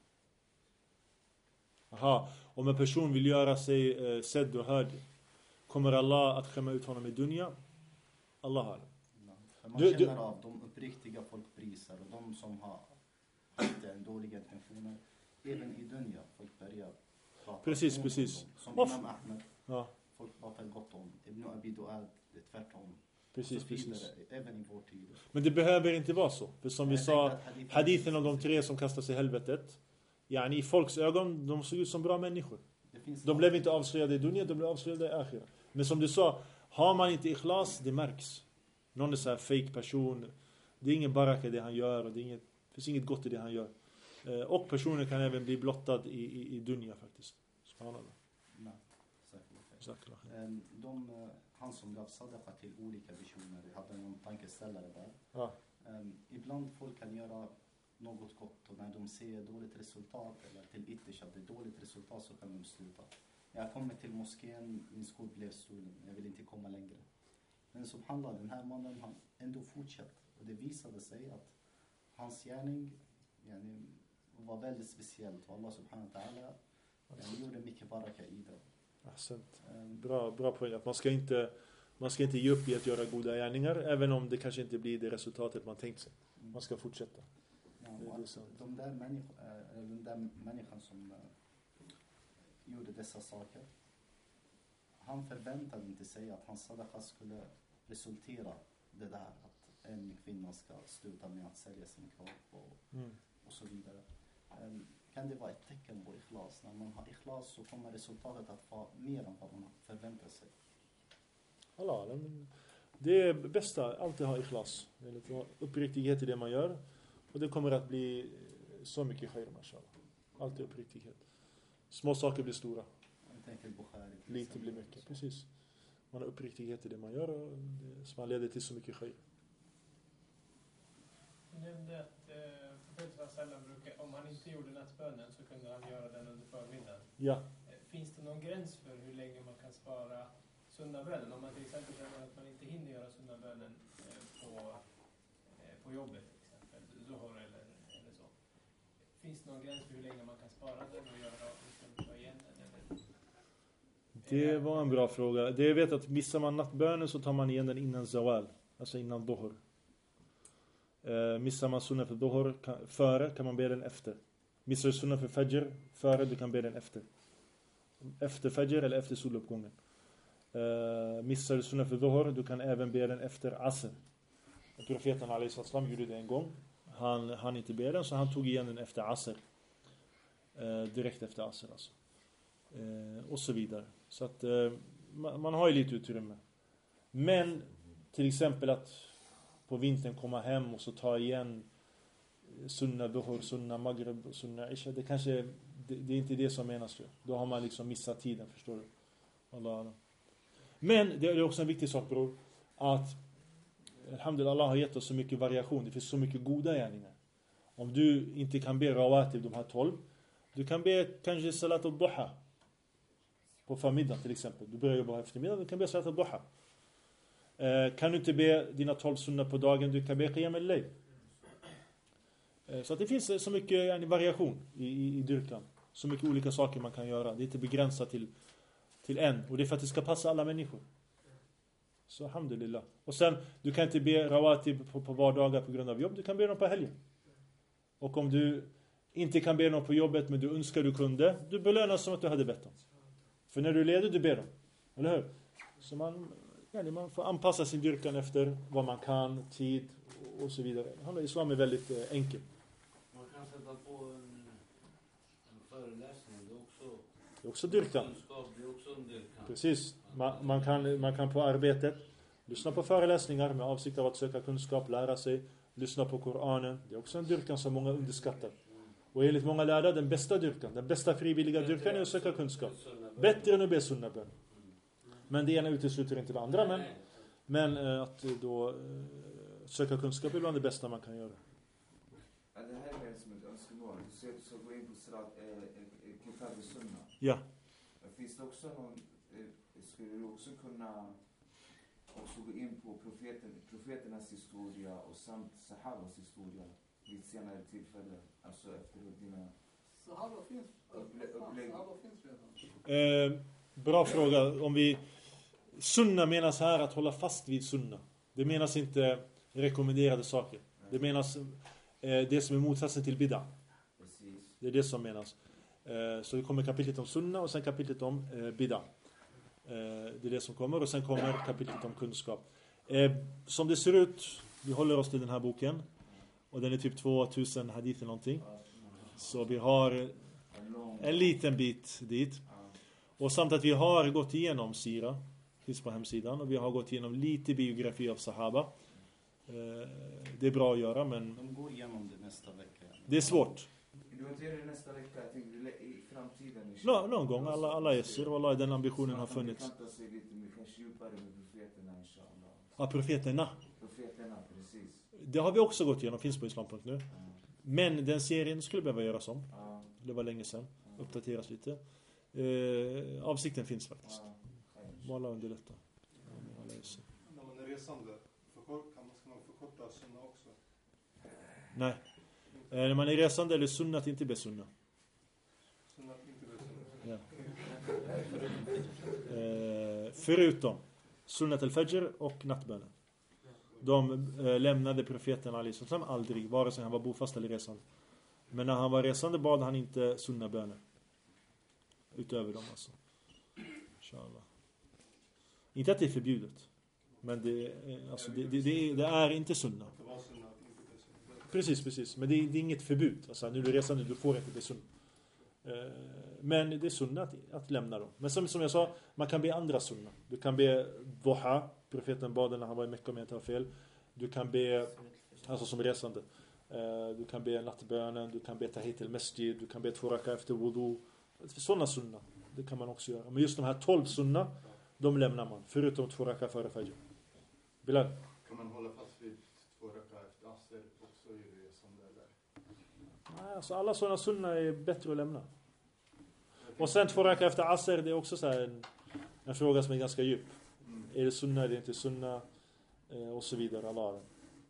Aha, om en person vill göra sig eh, sedd och hörd, kommer Allah att skämma ut honom i dunya? Allah har. Ja. För man Du- du- känner av de uppriktiga folkpriser och de som har haft en dåliga intentioner. Även i dunya, folk börjar prata Precis, om precis. dem. Som Varför? Imam Ahmed, Ja, folk pratar gott om. Ibn Abi Duad, det är tvärtom. precis, Så vidare, precis. även i vår tid. Men det behöver inte vara så. För som vi Jag sa, tänkte att hadithen- hadithen om de tre som kastas i helvetet. Yani i folks ögon, de såg ut som bra människor. det finns De blev inte avslöjade i dunya, de blev avslöjade i akhira. Men som du sa, har man inte ikhlas, det märks. Någon är så här fake person. Det är ingen baraka det han gör och det är inget, det finns inget gott i det han gör. Eh, och personen kan även bli blottad i, i, i dunya faktiskt. Subhanallah. Nej, säkert okej. Jazakallah khair. Eh, De, eh, han som gav sadaqa till olika personer, vi hade någon tankeställare där. Ja. Um, ibland folk kan göra något gott och när de ser dåligt resultat eller till ytterst att det är dåligt resultat så kan de sluta. Jag kommer till moskén, min skor blev stulen, jag vill inte komma längre. Men subhanallah, den här mannen han ändå fortsatt och det visade sig att hans gärning yani, var väldigt speciellt och Allah subhanahu wa ta'ala yani, gjorde mycket baraka i det. Ahsant. Um, Bra, bra poäng. Att man ska inte, man ska inte ge upp i att göra goda gärningar, även om det kanske inte blir det resultatet man tänkt sig. Man ska fortsätta. Ja, Det- och det är att sant. de där människ- äh, eller den där människan som äh, gjorde dessa saker, han förväntade inte sig att hans sadaqa skulle resultera det där att en kvinna ska sluta med att sälja sin kropp och, Mm. och så vidare. Ähm, kan det vara ett tecken på ikhlas? När man har ikhlas så kommer resultatet att vara mer än vad man förväntar sig. Allah, men det är bästa, alltid ha ikhlas. Enligt vad- uppriktighet i det man gör. Och det kommer att bli så mycket khair, mashallah. Alltid uppriktighet. Små saker blir stora. Jag tänker Bukhari. till Lite exempel. blir mycket, precis. Man har uppriktighet i det man gör och det, som man leder till så mycket khair. Du nämnde att eh, profeten sällan brukar, om han inte gjorde nattbönen så kunde han göra den under förmiddagen. Ja, Eh, Finns det någon gräns för hur länge man kan spara sunnabönen? Om man till exempel känner att man inte hinner göra sunnabönen eh, på, eh, på jobbet till exempel, zuhur eller, eller så. Finns det någon gräns för hur länge man kan spara den och göra och ta igen den? Eller? det var en bra fråga. Det jag vet att missar man nattbönen så tar man igen den innan zawal. Alltså innan dhuhr. Eh, missar man sunnah för dhuhr kan, före kan man be den efter. Missar du sunnah för fajr före, du kan be den efter. Efter fajr eller efter soluppgången. Eh, missar du sunnah för dhuhr, du kan även be den efter asr. Profeten alaihi sallam gjorde det en gång. Han han inte be den så han tog igen den efter asr. Eh, direkt efter asr alltså. Eh, och så vidare. Så att eh, man, man har ju lite utrymme. Men till exempel att på vintern komma hem och så ta igen sunna duhur, sunna maghrib, sunna isha, det kanske det, det är inte det som menas ju. Då har man liksom missat tiden, förstår du? Allah, Allah. Men det är också en viktig sak, bror, att alhamdulillah, Allah har gett oss så mycket variation. Det finns så mycket goda gärningar. Om du inte kan be rawatib, de här tolv, du kan be kanske salat al-duha på förmiddagen till exempel. Du börjar jobba på eftermiddagen, du kan be salat al-duha. Eh, kan du inte be dina tolv sunna på dagen, du kan be qiyam al-layl. Eh, så att det finns så mycket yani, variation i, i, i dyrkan. Så mycket olika saker man kan göra. Det är inte begränsat till, till en. Och det är för att det ska passa alla människor. Så alhamdulillah. Och sen, du kan inte be rawatib på, på vardagar på grund av jobb. Du kan be dem på helgen. Och om du inte kan be dem på jobbet men du önskar du kunde, du belönas som att du hade bett dem. För när du leder, du ber dem. Eller hur? Så man, yani man får anpassa sin dyrkan efter vad man kan, tid och, och så vidare. Islam är väldigt eh, enkel. Man kan sätta på en, en föreläsning. Det är också, det är också dyrkan. Kunskap, det är också en dyrkan. Precis. Man, man, kan, man kan på arbetet lyssna på föreläsningar med avsikt av att söka kunskap, lära sig. Lyssna på Koranen. Det är också en dyrkan som många underskattar. Och enligt många lärare, den bästa dyrkan, den bästa frivilliga dyrkan är att söka kunskap. Bättre än att be sunnabön. Men det ena utesluter inte det andra. Men, men äh, att då äh, söka kunskap är bland det bästa man kan göra. Ja, det här är som ett önskemål. Du säger att du ska gå in på Salat Kitab al-Sunna. Ja. Finns det också någon, eh, skulle du också kunna också gå in på profeten, profeternas historia och samt Sahabas historia vid senare tillfälle, alltså efter dina Sahaba finns, upplägg? Sahaba finns redan. Eh, bra fråga. Om vi sunna menas här att hålla fast vid sunna. Det menas inte rekommenderade saker. Det menas eh, det som är motsatsen till bid'a. Precis. Det är det som menas. Eh, så det kommer kapitlet om sunna och sen kapitlet om eh, bid'a. Det är det som kommer. Och sen kommer kapitlet om kunskap. eh, Som det ser ut, vi håller oss till den här boken. Och den är typ tvåtusen hadith eller någonting. Så vi har en liten bit dit. Och samt att vi har gått igenom Sira, finns på hemsidan. Och vi har gått igenom lite biografi av Sahaba. eh, Det är bra att göra, men De går igenom det nästa vecka. det är svårt. Du har inte det nästa vecka, jag tänkte i framtiden. Nå, någon gång, alla, alla är och alla den ambitionen har funnits. Man kan ta sig lite mer, kanske djupare med profeterna, inshallah. Ja, profeterna. Profeterna, precis. Det har vi också gått igenom, finns på islam punkt nu. Ja. Men den serien skulle behöva göras om. Ja. Det var länge sedan. Uppdateras lite. Eh, avsikten finns faktiskt. Ja. Bara underlätta. När man är resande, förkort, kan man, ska man förkorta sunna också? Nej. Eh, när man är resande eller sunna att inte be sunna. Sunna att inte be sunna. Ja. Eh, förutom sunnat al-fajr och nattbönen. De eh, lämnade profeten Ali sallam aldrig, vare sig han var bofast eller resande. Men när han var resande bad han inte sunna böner. Utöver dem alltså. Inshallah. Inte att det är förbjudet. Men det, eh, alltså, det, det, det, är, det är inte sunna. Det var sunna att inte be sunna. Precis, precis. Men det är, det är inget förbud. Alltså, nu är du resande, du får inte be sunna. Eh, men det är sunna att, att lämna dem. Men som, som jag sa, man kan be andra sunna. Du kan be duha. Profeten bad när han var i Mekka, om jag inte har fel. Du kan be, alltså som resande. Eh, du kan be nattbönen. Du kan be tahit al-masjid. Du kan be två raka efter wudu. Sådana sunna. Det kan man också göra. Men just de här tolv sunna, de lämnar man. Förutom två raka före fajr. Bilal? Kan man hålla fast vid två raka efter asr också i resande där? Nej, alltså alla sådana sunna är bättre att lämna. Och sen två raka efter asr, det är också så här en, en fråga som är ganska djup. Mm. Är det sunna, är det inte sunna? Eh, och så vidare. Allah.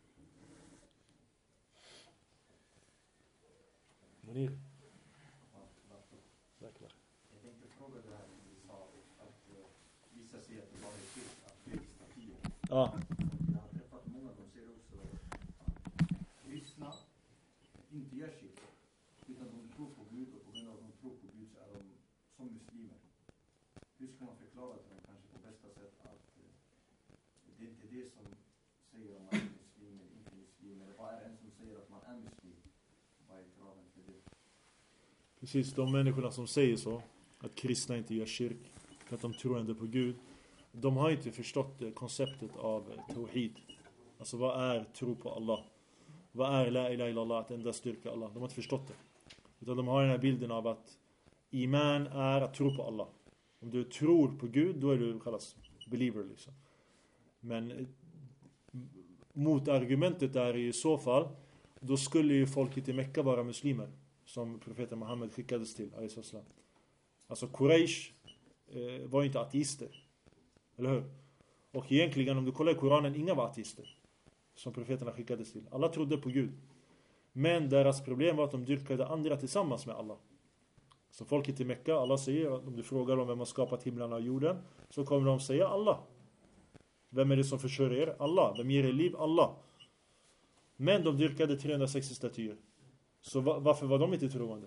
Munir? Verkligen. Jag tänkte fråga det här som du sa, att uh, vissa säger att det bara är skilt att be statyer. Ja. Jag har träffat många, de säger också att kristna inte gör skilt, utan de tror på Gud, och på grund av att de tror på Gud så är de som muslimer. Hur ska man förklara till dem kanske på bästa sätt att uh, det är inte det som säger om man är muslim eller inte muslim, eller vad är en som säger att man är muslim? Vad är kraven för det? Precis, de människorna som säger så, att kristna inte gör kyrk, för att de tror inte på Gud, de har inte förstått konceptet av tawhid. Alltså vad är tro på Allah? Vad är la ilaha illallah, att endast styrka Allah? De har inte förstått det. Utan de har den här bilden av att iman är att tro på Allah. Om du tror på Gud, då är du kallas believer liksom. Men motargumentet är i så fall då skulle ju folket i Mekka vara muslimer, som profeten Muhammed skickades till. Alltså Quraysh eh, var ju inte ateister, eller hur? Och egentligen om du kollar i Koranen, inga var ateister som profeterna skickades till. Alla trodde på Gud. Men deras problem var att de dyrkade andra tillsammans med Allah. Så folket i Mekka, Allah säger, om du frågar dem vem har skapat himlarna och jorden, så kommer de säga Allah. Vem är det som försörjer er? Allah. Vem ger er liv? Allah. Men de dyrkade trehundrasextio statyer. Så va- varför var de inte troende?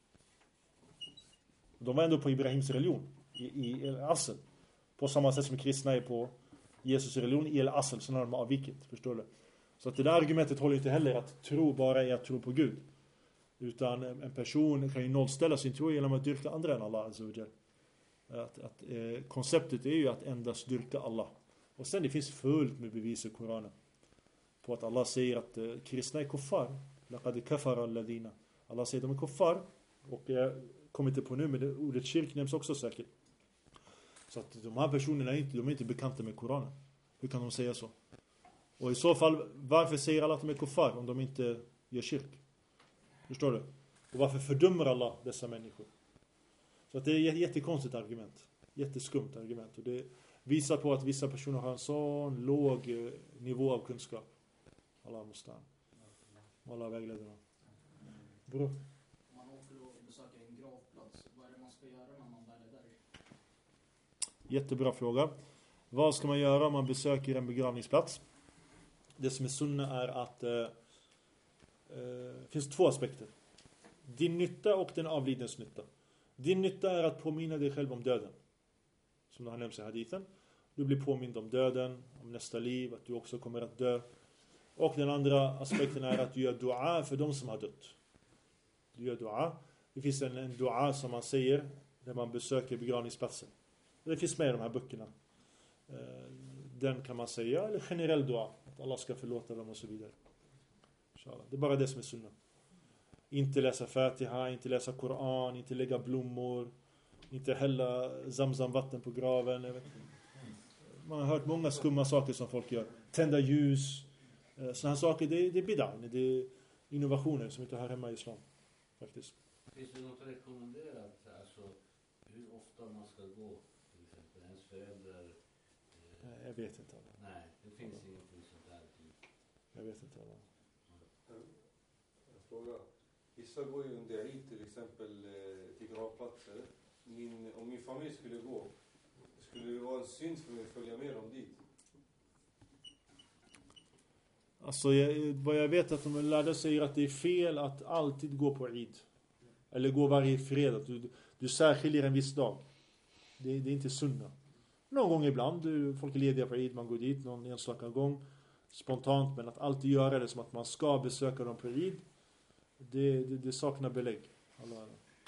De var ändå på Ibrahims religion i, i El Asl. På samma sätt som kristna är på Jesus religion i El Asl, så när de har avvikit. Förstår du? Så att det där argumentet håller inte heller att tro bara är att tro på Gud. Utan en person kan ju nollställa sin tro genom att dyrka andra än Allah. Att, att, eh, konceptet är ju att endast dyrka Allah. Och sen det finns fullt med bevis i Koranen på att Allah säger att eh, kristna är kuffar. Laqad kafara alladhina. Allah säger att de är kuffar. Och jag kommer inte på nu, men det, ordet kyrk nämns också säkert. Så att de här personerna är inte, de är inte bekanta med Koranen. Hur kan de säga så? Och i så fall, varför säger Allah att de är kuffar om de inte gör kyrk? Förstår du? Och varför fördömer Allah dessa människor? Så att det är ett jättekonstigt argument. Jätteskumt argument. Och det visar på att vissa personer har en sån låg eh, nivå av kunskap. Allah måste. Allah vägleder dem. Bro. Om man åker och besöker en gravplats, vad är det man ska göra när man väl är där? Jättebra fråga. Vad ska man göra om man besöker en begravningsplats? Det som är sunna är att eh, eh, finns två aspekter. Din nytta och den avlidens nytta. Din nytta är att påminna dig själv om döden. Som det har nämnts i hadithen. Du blir påmind om döden, om nästa liv, att du också kommer att dö. Och den andra aspekten är att du gör dua för de som har dött. Du gör dua. Det finns en, en dua som man säger när man besöker begravningsplatsen. Det finns med i de här böckerna. Den kan man säga, eller generell dua. Att Allah ska förlåta dem och så vidare. Inshallah. Det är bara det som är sunna. Inte läsa Fatiha, inte läsa Koran, inte lägga blommor, inte hälla zamzam vatten på graven. Jag vet inte. Man har hört många skumma saker som folk gör. Tända ljus. Sådana saker, det, det är bid'ah. Det är innovationer som inte hör hemma i islam. Faktiskt. Finns det något rekommenderat? Alltså hur ofta man ska gå? Till exempel ens föräldrar? Eh... Jag vet inte. Alla. Nej, det finns mm. ingenting sånt där. Jag vet inte. Alla. En, en fråga. Vissa går ju under Eid till exempel till gravplatser. Min, om min familj skulle gå, skulle det vara en synd för mig att följa med dem dit? Alltså jag, vad jag vet att de lärde säger att det är fel att alltid gå på Eid. Eller gå varje fredag. Du, du särskiljer en viss dag. Det, det är inte sunna. Någon gång ibland, du, folk är lediga på Eid, man går dit någon enstaka gång. Spontant, men att alltid göra det som att man ska besöka dem på Eid. Det, det, det saknar belägg. Allah.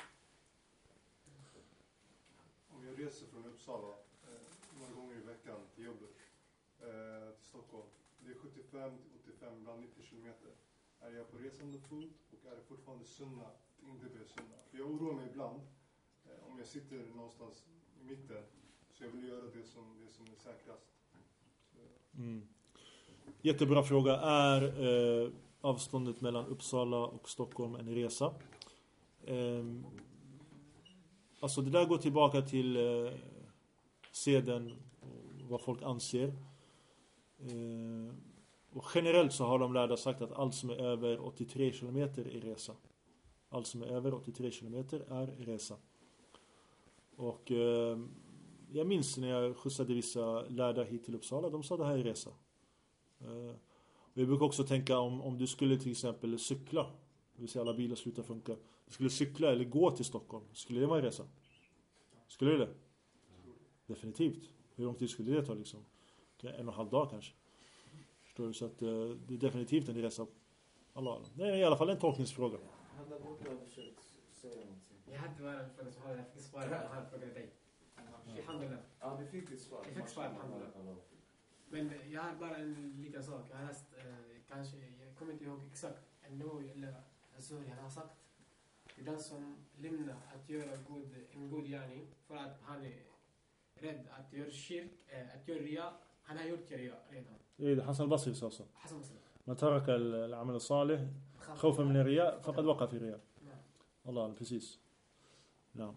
Om jag reser från Uppsala eh, några gånger i veckan till jobbet eh, till Stockholm. Det är sjuttiofem till åttiofem, ibland nittio kilometer. Är jag på resande fot och är det fortfarande sunna att inte bli sunna? För jag oroar mig ibland eh, om jag sitter någonstans i mitten, så jag vill göra det som, det som är säkrast. Mm. Jättebra fråga. Är eh, avståndet mellan Uppsala och Stockholm en resa? Eh, alltså det där går tillbaka till eh, seden och vad folk anser. Eh, och generellt så har de lärda sagt att allt som är över åttiotre kilometer är resa. Allt som är över åttiotre kilometer är resa. Och eh, jag minns när jag skjutsade vissa lärda hit till Uppsala, de sa det här är resa. Uh, och jag brukar också tänka om, om du skulle till exempel cykla, det vill säga alla bilar slutar funka, du skulle cykla eller gå till Stockholm, skulle det vara en resa? Skulle det? Definitivt. Hur lång tid skulle det ta liksom? En och en halv dag kanske. Förstår du? Så att uh, det är definitivt en resa. Allah. Det är i alla fall en tolkningsfråga. Han där borta har försökt säga någonting. Jag hade bara en fråga som jag fick svara på den här frågan till dig. Alhamdulillah. Ja, du fick ett svar. Jag fick svar, alhamdulillah. Men jag har bara en liten sak. Jag har läst, eh, kanske, jag kommer inte ihåg exakt. En Nawawi eller Azuri har sagt till den som lämnar att göra god, en god gärning för att han är rädd att göra kyrk, eh, att göra ria. Han har gjort ria redan. Det är Hassan al-Basri sa så. Hassan al-Basri. Man taraka al-amal salih خوفا من الرياء فقد وقع في الرياء. الله precis. Ja.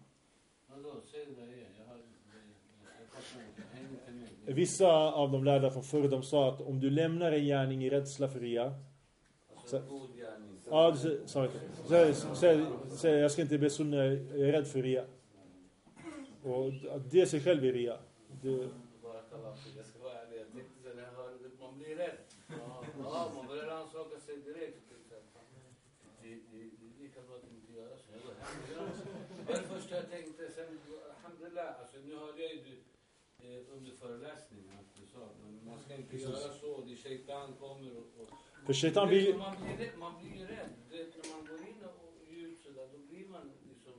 Vissa av de lärda från förr, de sa att om du lämnar en gärning i rädsla för ria, så, ja, sorry, så, så, så, jag ska inte bli så rädd för ria. Och det sig själv i ria. Det, jag ska vara ärlig, jag tänkte så när jag hörde att man blir rädd. Ja, man börjar ansaka sig direkt. Det är lika bra att inte göra så. Det var det första jag tänkte. Sen, alhamdulillah, alltså nu hörde jag ju under föreläsningen att du sa, men man ska inte göra så. Det shaitan kommer och... och för shaitan vill... Man blir, man blir ju rädd. Det, när man går in och djupt sådär, då blir man liksom...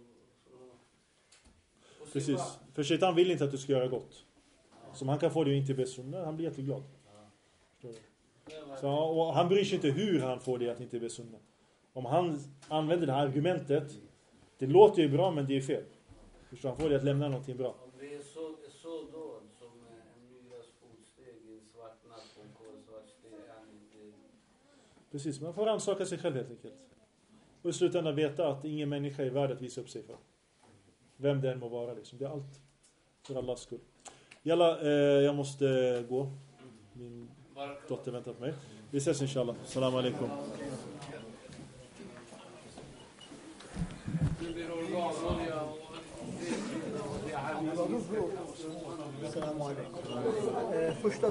Precis. För shaitan vill inte att du ska göra gott. Som han kan få det inte bäst. Han blir jätteglad. Förstår du? Så, och han bryr sig inte hur han får det att inte bli sunna. Om han använder det här argumentet, det låter ju bra men det är fel. Förstår, han får det att lämna någonting bra. Om det är så, så då som en myras fotsteg i en svart natt och en svart steg, han inte... Precis, man får ansaka sig själv helt enkelt. Och i slutändan veta att ingen människa är värd att visa upp sig för. Vem det än må vara liksom. Det är allt för Allahs skull. Jalla, eh, jag måste gå. Min dotter väntar på mig. Vi ses inshallah. Salam alaikum. Salam alaikum.